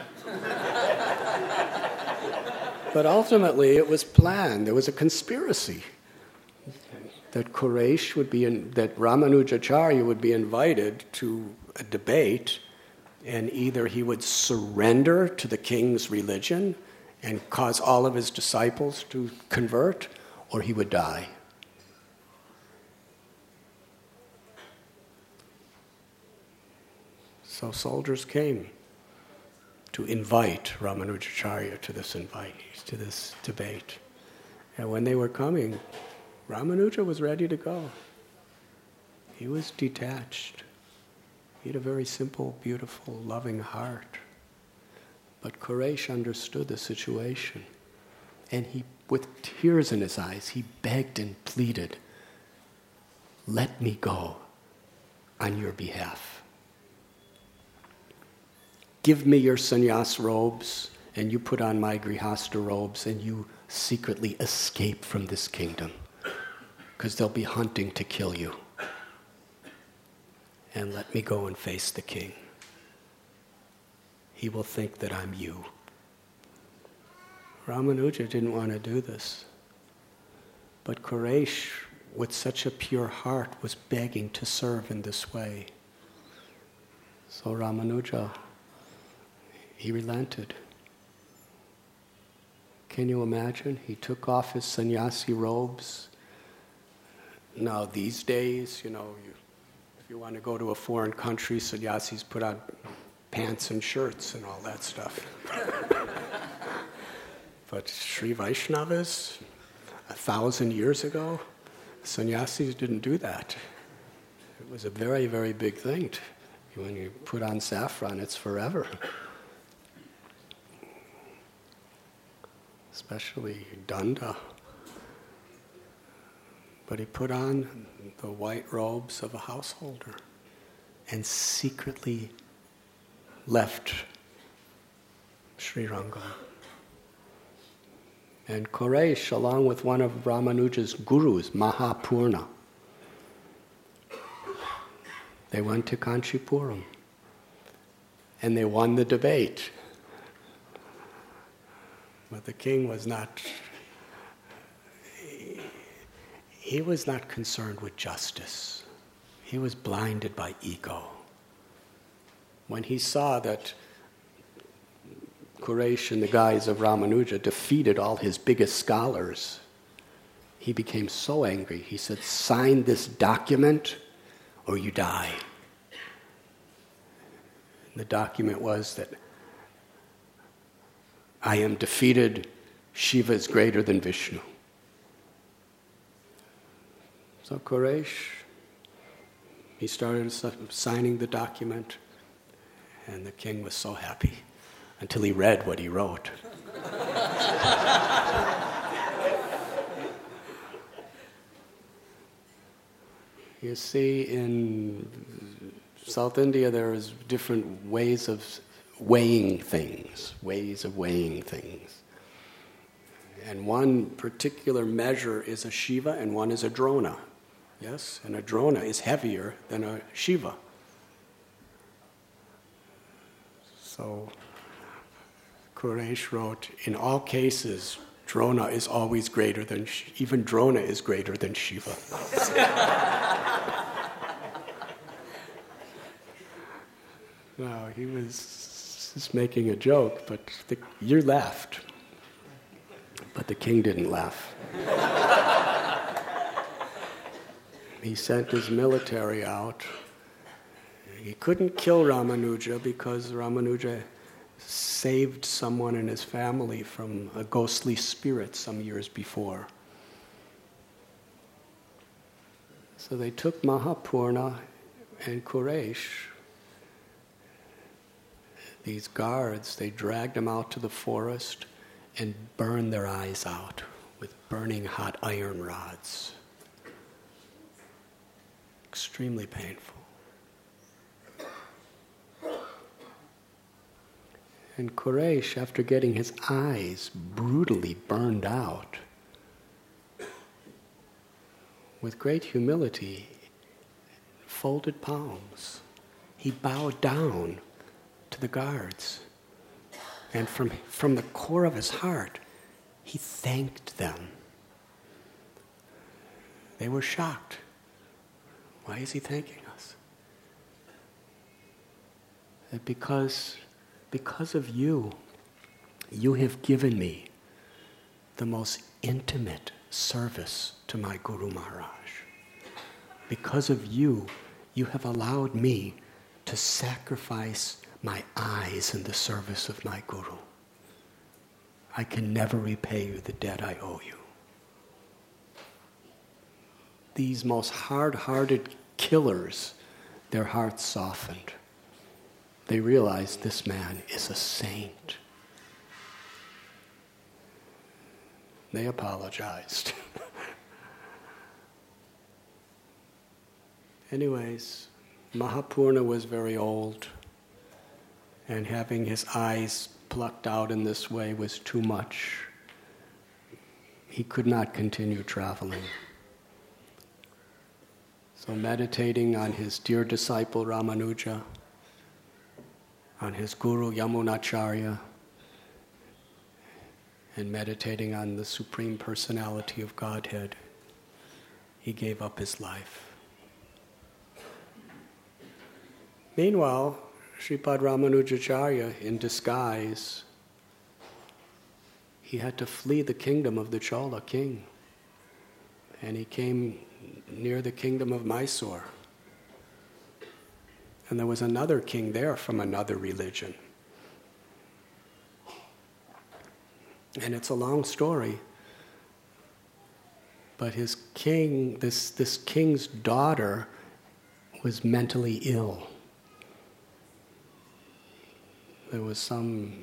But ultimately it was planned. There was a conspiracy that Kuresh that Ramanujacharya would be invited to a debate, and either he would surrender to the king's religion and cause all of his disciples to convert, or he would die. So soldiers came to invite Ramanujacharya to this debate. And when they were coming, Ramanuja was ready to go. He was detached. He had a very simple, beautiful, loving heart. But Kuresh understood the situation. And he, with tears in his eyes, he begged and pleaded, let me go on your behalf. Give me your sannyas robes, and you put on my grihasta robes, and you secretly escape from this kingdom, because they'll be hunting to kill you. And let me go and face the king. He will think that I'm you. Ramanuja didn't want to do this. But Kuresh with such a pure heart was begging to serve in this way. So Ramanuja, he relented. Can you imagine? He took off his sannyasi robes. Now these days, if you want to go to a foreign country, sannyasis put on pants and shirts and all that stuff. But Sri Vaishnavas, 1,000 years ago, sannyasis didn't do that. It was a very, very big thing. When you put on saffron, it's forever. Especially danda. But he put on the white robes of a householder and secretly left Srirangam. And Quresh, along with one of Ramanuja's gurus, Mahapurna, they went to Kanchipuram and they won the debate. But the king was not, he was not concerned with justice. He was blinded by ego. When he saw that Quresh and the guys of Ramanuja defeated all his biggest scholars, he became so angry. He said, "Sign this document or you die." And the document was that I am defeated, Shiva is greater than Vishnu. So Quresh, he started signing the document, and the king was so happy until he read what he wrote. You see, in South India there is different ways of weighing things. And one particular measure is a Shiva and one is a Drona. Yes? And a Drona is heavier than a Shiva. So Quresh wrote, in all cases, Drona is always greater than, even Drona is greater than Shiva. No, he was just making a joke, but you laughed. But the king didn't laugh. He sent his military out. He couldn't kill Ramanuja because Ramanuja saved someone in his family from a ghostly spirit some years before. So they took Mahapurna and Quresh, these guards, they dragged them out to the forest and burned their eyes out with burning hot iron rods. Extremely painful. And Quresh, after getting his eyes brutally burned out, with great humility, folded palms, he bowed down to the guards. And from the core of his heart, he thanked them. They were shocked. Why is he thanking us? That because of you, you have given me the most intimate service to my Guru Maharaj. Because of you, you have allowed me to sacrifice my eyes in the service of my Guru. I can never repay you the debt I owe you. These most hard-hearted killers, their hearts softened. They realized this man is a saint. They apologized. Anyways, Mahapurna was very old, and having his eyes plucked out in this way was too much. He could not continue traveling. So meditating on his dear disciple Ramanuja, on his guru Yamunacharya, and meditating on the Supreme Personality of Godhead, he gave up his life. Meanwhile, Sripad Ramanujacharya, in disguise, he had to flee the kingdom of the Chola king. And he came near the kingdom of Mysore. And there was another king there from another religion. And it's a long story. But his king, this king's daughter, was mentally ill. There was some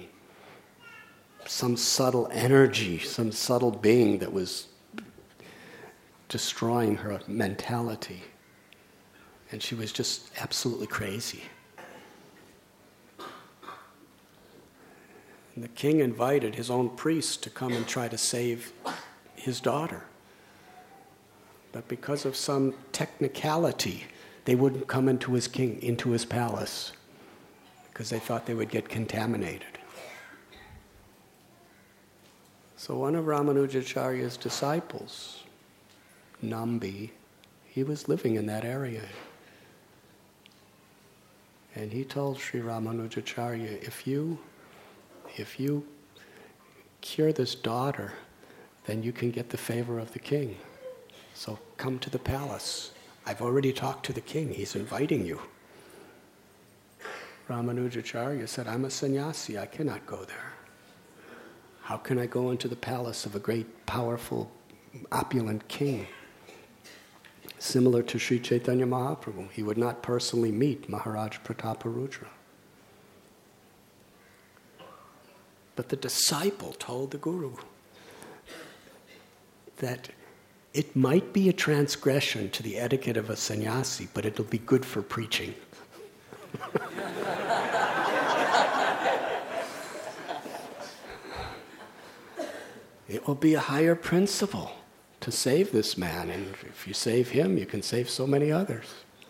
subtle energy, some subtle being that was destroying her mentality. And she was just absolutely crazy. And the king invited his own priest to come and try to save his daughter. But because of some technicality, they wouldn't come into his palace, because they thought they would get contaminated. So one of Ramanujacharya's disciples, Nambi, he was living in that area. And he told Sri Ramanujacharya, if you cure this daughter, then you can get the favor of the king. So come to the palace. I've already talked to the king. He's inviting you. Ramanujacharya said, I'm a sannyasi. I cannot go there. How can I go into the palace of a great, powerful, opulent king? Similar to Sri Chaitanya Mahaprabhu, he would not personally meet Maharaj Prataparudra. But the disciple told the guru that it might be a transgression to the etiquette of a sannyasi, but it'll be good for preaching. It will be a higher principle to save this man, and if you save him, you can save so many others.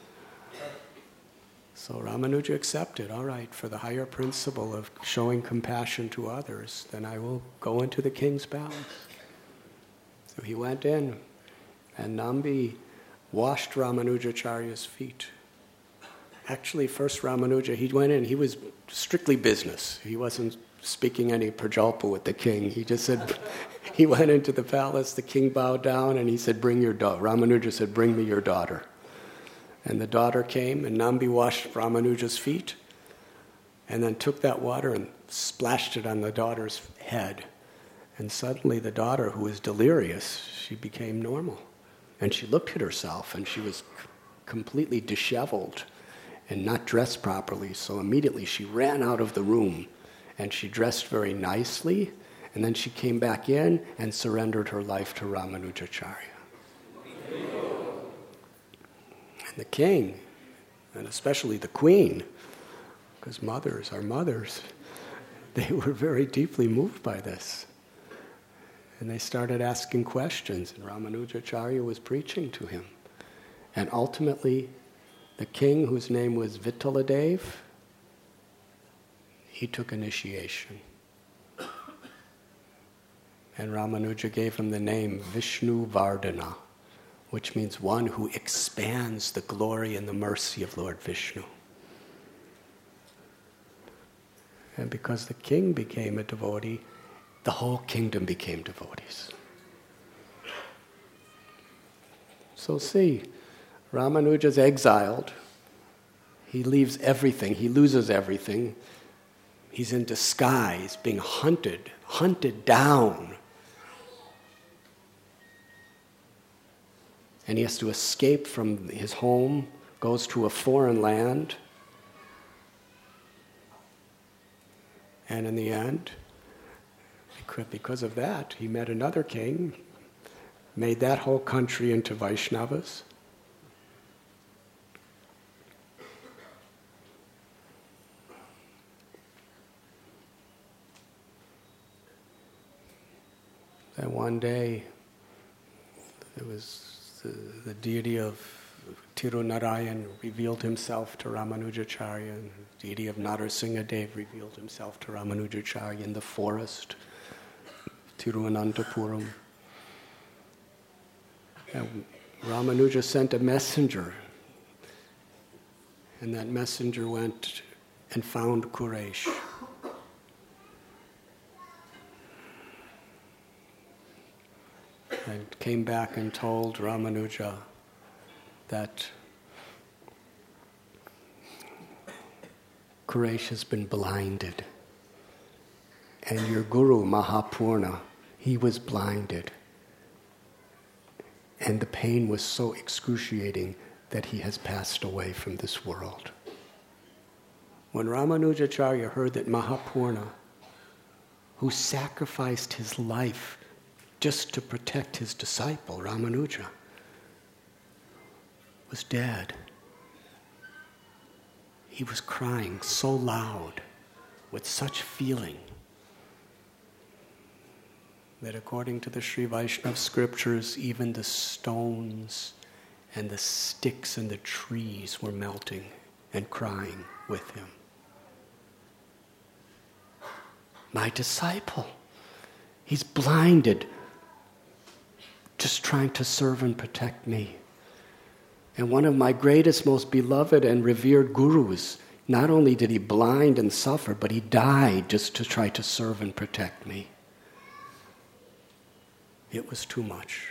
So Ramanuja accepted, all right, for the higher principle of showing compassion to others, then I will go into the king's palace. So he went in, and Nambi washed Ramanujacharya's feet. Actually, first Ramanuja, he went in, he was strictly business. He wasn't speaking any prajalpa with the king. He just said, he went into the palace, the king bowed down, and he said, bring your daughter. Ramanuja said, bring me your daughter. And the daughter came, and Nambi washed Ramanuja's feet, and then took that water and splashed it on the daughter's head. And suddenly the daughter, who was delirious, she became normal. And she looked at herself, and she was completely disheveled and not dressed properly. So immediately she ran out of the room, and she dressed very nicely, and then she came back in and surrendered her life to Ramanujacharya. And the king, and especially the queen, because mothers are mothers, they were very deeply moved by this. And they started asking questions, and Ramanujacharya was preaching to him. And ultimately, the king, whose name was Vittaladev, he took initiation. And Ramanuja gave him the name Vishnu Vardhana, which means one who expands the glory and the mercy of Lord Vishnu. And because the king became a devotee, the whole kingdom became devotees. So see, Ramanuja's exiled. He leaves everything. He loses everything. He's in disguise, being hunted down. And he has to escape from his home, goes to a foreign land. And in the end, because of that, he met another king, made that whole country into Vaishnavas. Then one day, there was the deity of Tirunarayan revealed himself to Ramanujacharya, and the deity of Narasimhadev revealed himself to Ramanujacharya in the forest, Tiruvananthapuram. And Ramanuja sent a messenger, and that messenger went and found Quraysh. And came back and told Ramanuja that Quraysh has been blinded. And your guru, Mahapurna, he was blinded. And the pain was so excruciating that he has passed away from this world. When Ramanujacharya heard that Mahapurna, who sacrificed his life just to protect his disciple, Ramanuja, was dead, he was crying so loud, with such feeling, that according to the Sri Vaishnava scriptures, even the stones and the sticks and the trees were melting and crying with him. My disciple, he's blinded, just trying to serve and protect me. And one of my greatest, most beloved and revered gurus, not only did he blind and suffer, but he died just to try to serve and protect me. It was too much.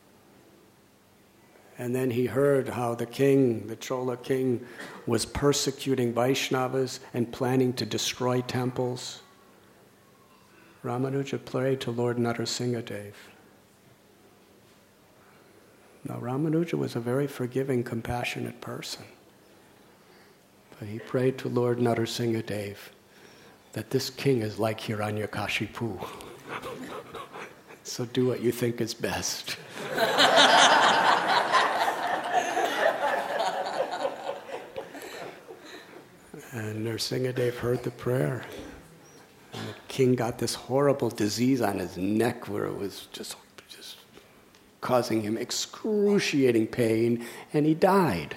And then he heard how the king, the Chola king, was persecuting Vaishnavas and planning to destroy temples. Ramanuja prayed to Lord Narasimhadev. Now, Ramanuja was a very forgiving, compassionate person. But he prayed to Lord Narasimhadev that this king is like Hiranyakashipu. So do what you think is best. And Narasimhadev heard the prayer. And the king got this horrible disease on his neck where it was just causing him excruciating pain, and he died.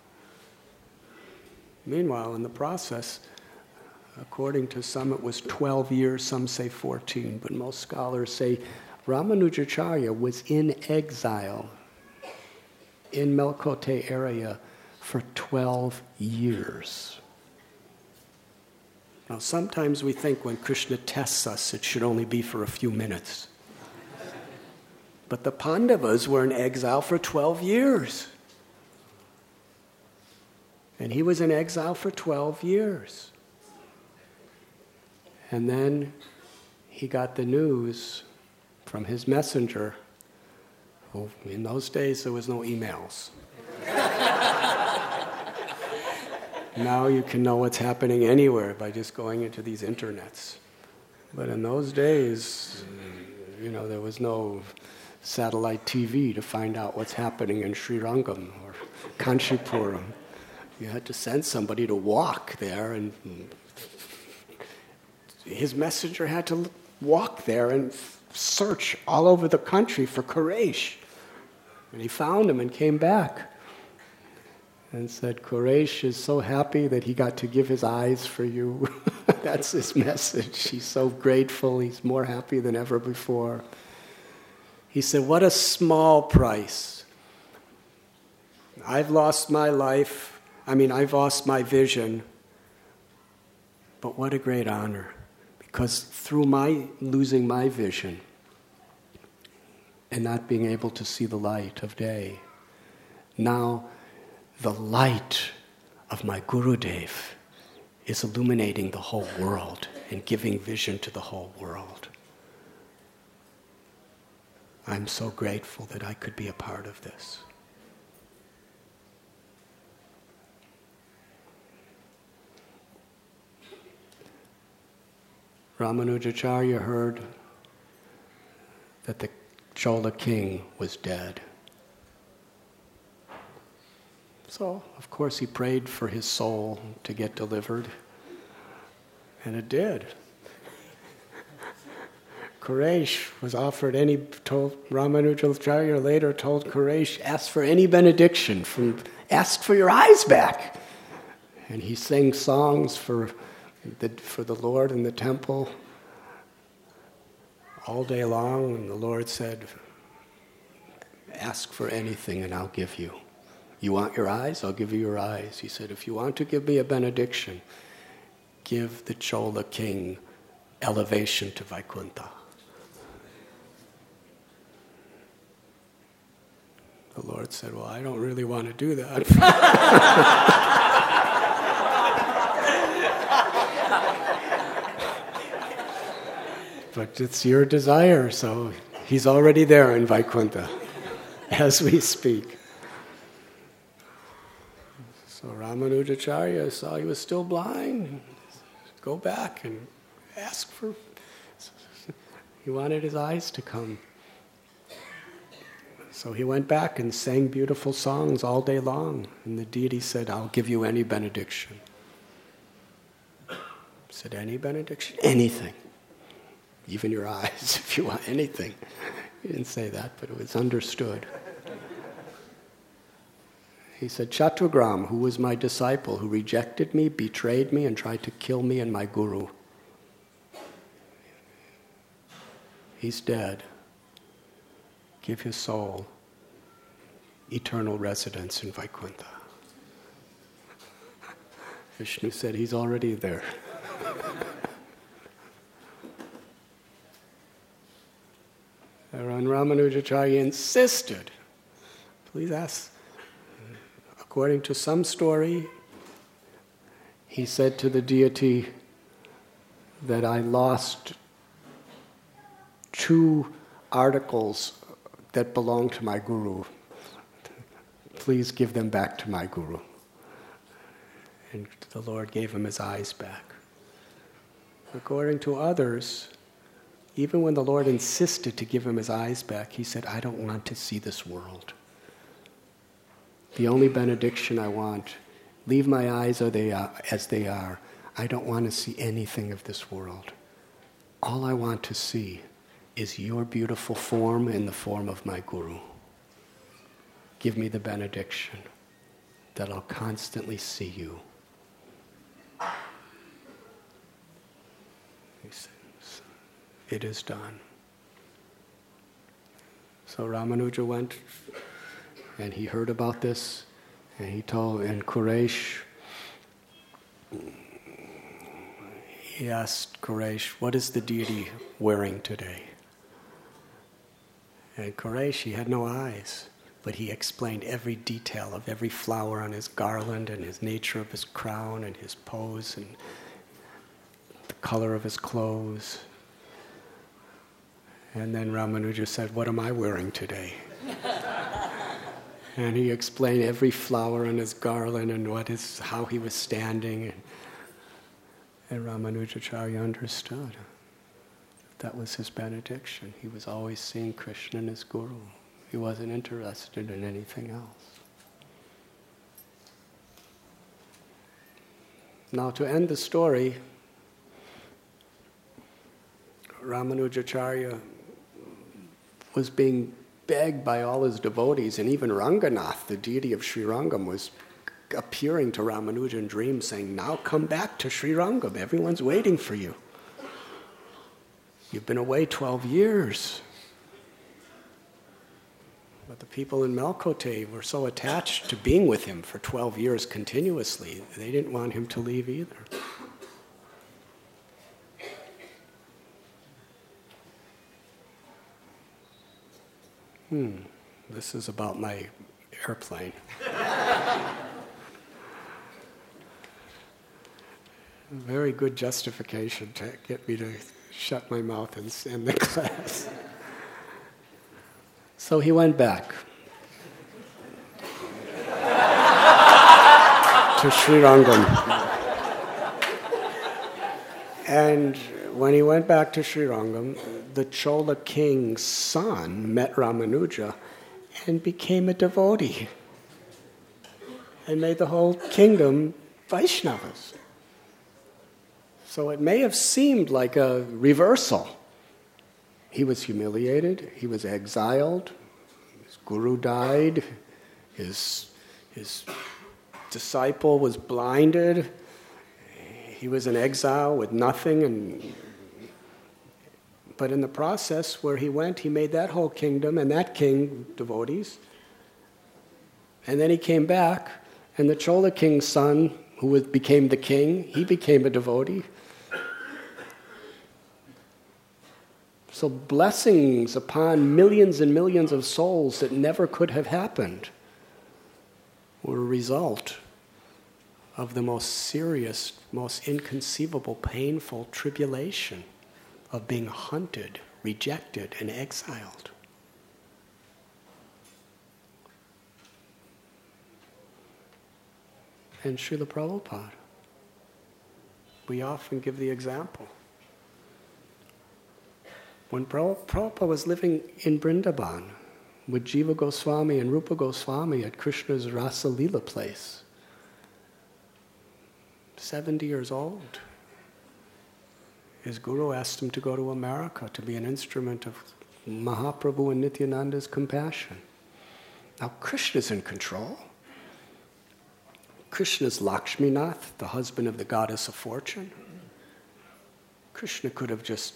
Meanwhile, in the process, according to some it was 12 years, some say 14, but most scholars say Ramanujacharya was in exile in Melkote area for 12 years. Now, sometimes we think when Krishna tests us, it should only be for a few minutes. But the Pandavas were in exile for 12 years. And he was in exile for 12 years. And then he got the news from his messenger, who in those days there was no emails. Now you can know what's happening anywhere by just going into these internets. But in those days, there was no satellite TV to find out what's happening in Srirangam or Kanchipuram. You had to send somebody to walk there, and his messenger had to walk there and search all over the country for Quraysh. And he found him and came back and said, Quraysh is so happy that he got to give his eyes for you. That's his message. He's so grateful. He's more happy than ever before. He said, what a small price. I've lost my life. I've lost my vision. But what a great honor. Because through my losing my vision and not being able to see the light of day, now the light of my Gurudev is illuminating the whole world and giving vision to the whole world. I'm so grateful that I could be a part of this. Ramanujacharya heard that the Chola king was dead. So, of course, he prayed for his soul to get delivered, and it did. Quraysh was offered Ramanujacharya later told Quraysh, ask for any benediction, ask for your eyes back. And he sang songs for the Lord in the temple all day long, and the Lord said, ask for anything and I'll give you. You want your eyes? I'll give you your eyes. He said, if you want to give me a benediction, give the Chola king elevation to Vaikuntha. The Lord said, well, I don't really want to do that. But it's your desire, so he's already there in Vaikuntha as we speak. So Ramanujacharya saw he was still blind. Go back and ask for... He wanted his eyes to come. So he went back and sang beautiful songs all day long. And the deity said, I'll give you any benediction. He said, any benediction? Anything. Even your eyes, if you want anything. He didn't say that, but it was understood. He said, Chatugram, who was my disciple, who rejected me, betrayed me, and tried to kill me and my guru. He's dead. Give his soul eternal residence in Vaikuntha. Vishnu said he's already there. And Ramanujacharya insisted, please ask. According to some story, he said to the deity that I lost 2 articles that belong to my guru. Please give them back to my guru. And the Lord gave him his eyes back. According to others, even when the Lord insisted to give him his eyes back, he said, I don't want to see this world. The only benediction I want, leave my eyes as they are. I don't want to see anything of this world. All I want to see is your beautiful form in the form of my guru. Give me the benediction that I'll constantly see you. He says, it is done. So Ramanuja went and he heard about this and he told, and Quresh, he asked Quresh, what is the deity wearing today? And Quresh, he had no eyes, but he explained every detail of every flower on his garland and his nature of his crown and his pose and the color of his clothes. And then Ramanuja said, what am I wearing today? And he explained every flower on his garland and how he was standing. And Ramanujacharya understood. That was his benediction. He was always seeing Krishna and his guru. He wasn't interested in anything else. Now, to end the story, Ramanujacharya was being begged by all his devotees, and even Ranganath, the deity of Srirangam, was appearing to Ramanuja in dreams saying, now come back to Srirangam, everyone's waiting for you. You've been away 12 years. But the people in Melkote were so attached to being with him for 12 years continuously, they didn't want him to leave either. This is about my airplane. Very good justification to get me to shut my mouth and end the class. So he went back to Srirangam. And when he went back to Srirangam, the Chola king's son met Ramanuja and became a devotee and made the whole kingdom Vaishnavas. So it may have seemed like a reversal. He was humiliated, he was exiled, his guru died, his disciple was blinded, he was in exile with nothing, But in the process, where he went, he made that whole kingdom and that king devotees. And then he came back, and the Chola king's son, who became the king, he became a devotee. So blessings upon millions and millions of souls that never could have happened were a result of the most serious, most inconceivable, painful tribulation of being hunted, rejected, and exiled. And Srila Prabhupada, we often give the example. When Prabhupada was living in Vrindavan with Jiva Goswami and Rupa Goswami at Krishna's Rasa Leela place, 70 years old, his guru asked him to go to America to be an instrument of Mahaprabhu and Nityananda's compassion. Now Krishna's in control. Krishna's Lakshminath, the husband of the goddess of fortune. Krishna could have just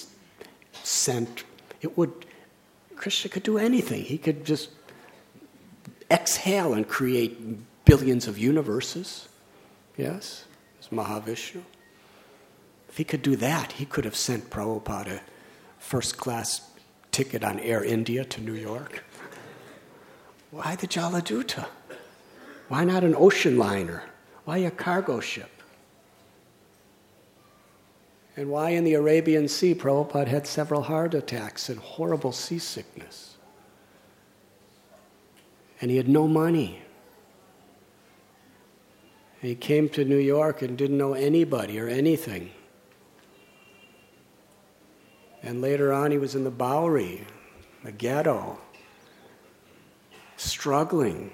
Krishna could do anything. He could just exhale and create billions of universes. Yes? It's Mahavishnu. If he could do that, he could have sent Prabhupada a first-class ticket on Air India to New York. Why the Jaladuta? Why not an ocean liner? Why a cargo ship? And why in the Arabian Sea Prabhupada had several heart attacks and horrible seasickness? And he had no money. And he came to New York and didn't know anybody or anything. And later on he was in the Bowery, the ghetto, struggling.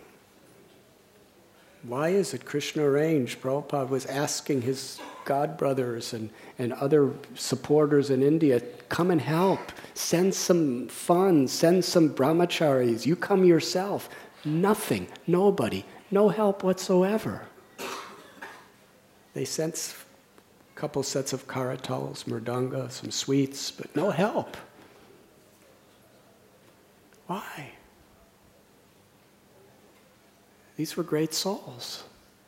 Why is it Krishna arranged? Prabhupada was asking his godbrothers and other supporters in India, come and help, send some funds, send some brahmacharis, you come yourself. Nothing, nobody, no help whatsoever. They sent a couple sets of karatals, mridanga, some sweets, but no help. Why? These were great souls.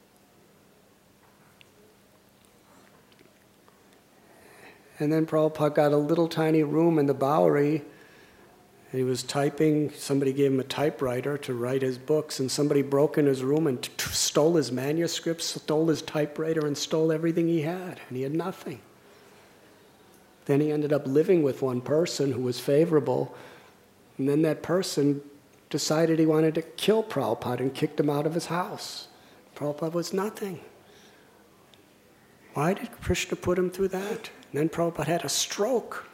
And then Prabhupada got a little tiny room in the Bowery, and he was typing. Somebody gave him a typewriter to write his books, and somebody broke in his room and stole his manuscripts, stole his typewriter, and stole everything he had, and he had nothing. Then he ended up living with one person who was favorable, and then that person decided he wanted to kill Prabhupada and kicked him out of his house. Prabhupada was nothing. Why did Krishna put him through that? And then Prabhupada had a stroke.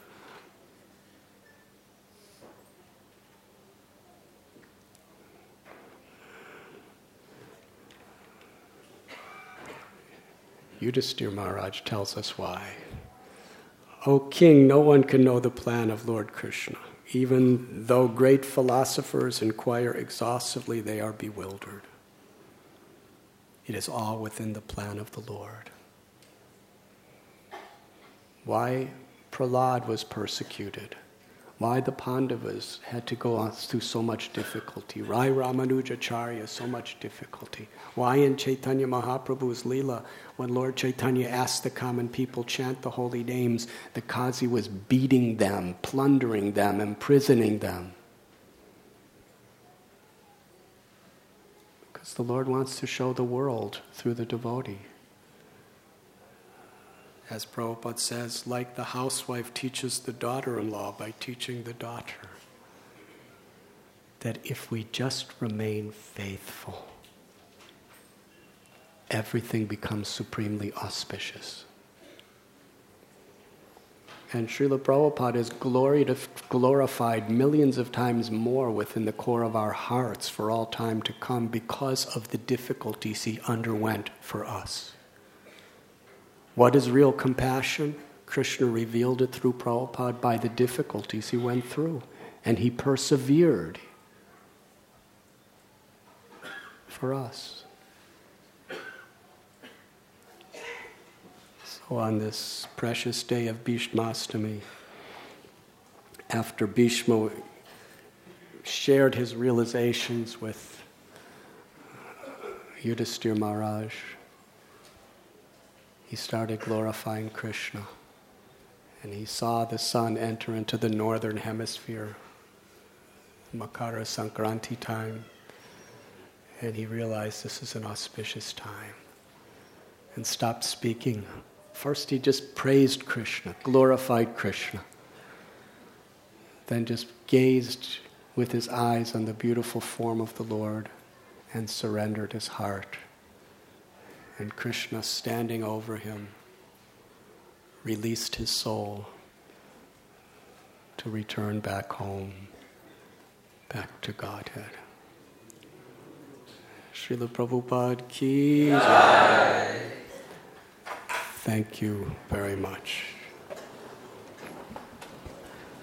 Yudhisthira Maharaj tells us why. O king, no one can know the plan of Lord Krishna. Even though great philosophers inquire exhaustively, they are bewildered. It is all within the plan of the Lord. Why Prahlad was persecuted, why the Pandavas had to go on through so much difficulty, why Ramanujacharya so much difficulty, why in Chaitanya Mahaprabhu's Leela, when Lord Chaitanya asked the common people chant the holy names, the Qazi was beating them, plundering them, imprisoning them. Because the Lord wants to show the world through the devotee. As Prabhupada says, like the housewife teaches the daughter-in-law by teaching the daughter, that if we just remain faithful, everything becomes supremely auspicious. And Srila Prabhupada is glorified millions of times more within the core of our hearts for all time to come because of the difficulties he underwent for us. What is real compassion? Krishna revealed it through Prabhupada by the difficulties he went through. And he persevered for us. So on this precious day of Bhishmastami, after Bhishma shared his realizations with Yudhisthira Maharaj, he started glorifying Krishna. And he saw the sun enter into the northern hemisphere, Makara Sankranti time. And he realized this is an auspicious time. And stopped speaking. First he just praised Krishna, glorified Krishna. Then just gazed with his eyes on the beautiful form of the Lord and surrendered his heart. And Krishna, standing over him, released his soul to return back home, back to Godhead. Srila Prabhupada ki jai. Thank you very much.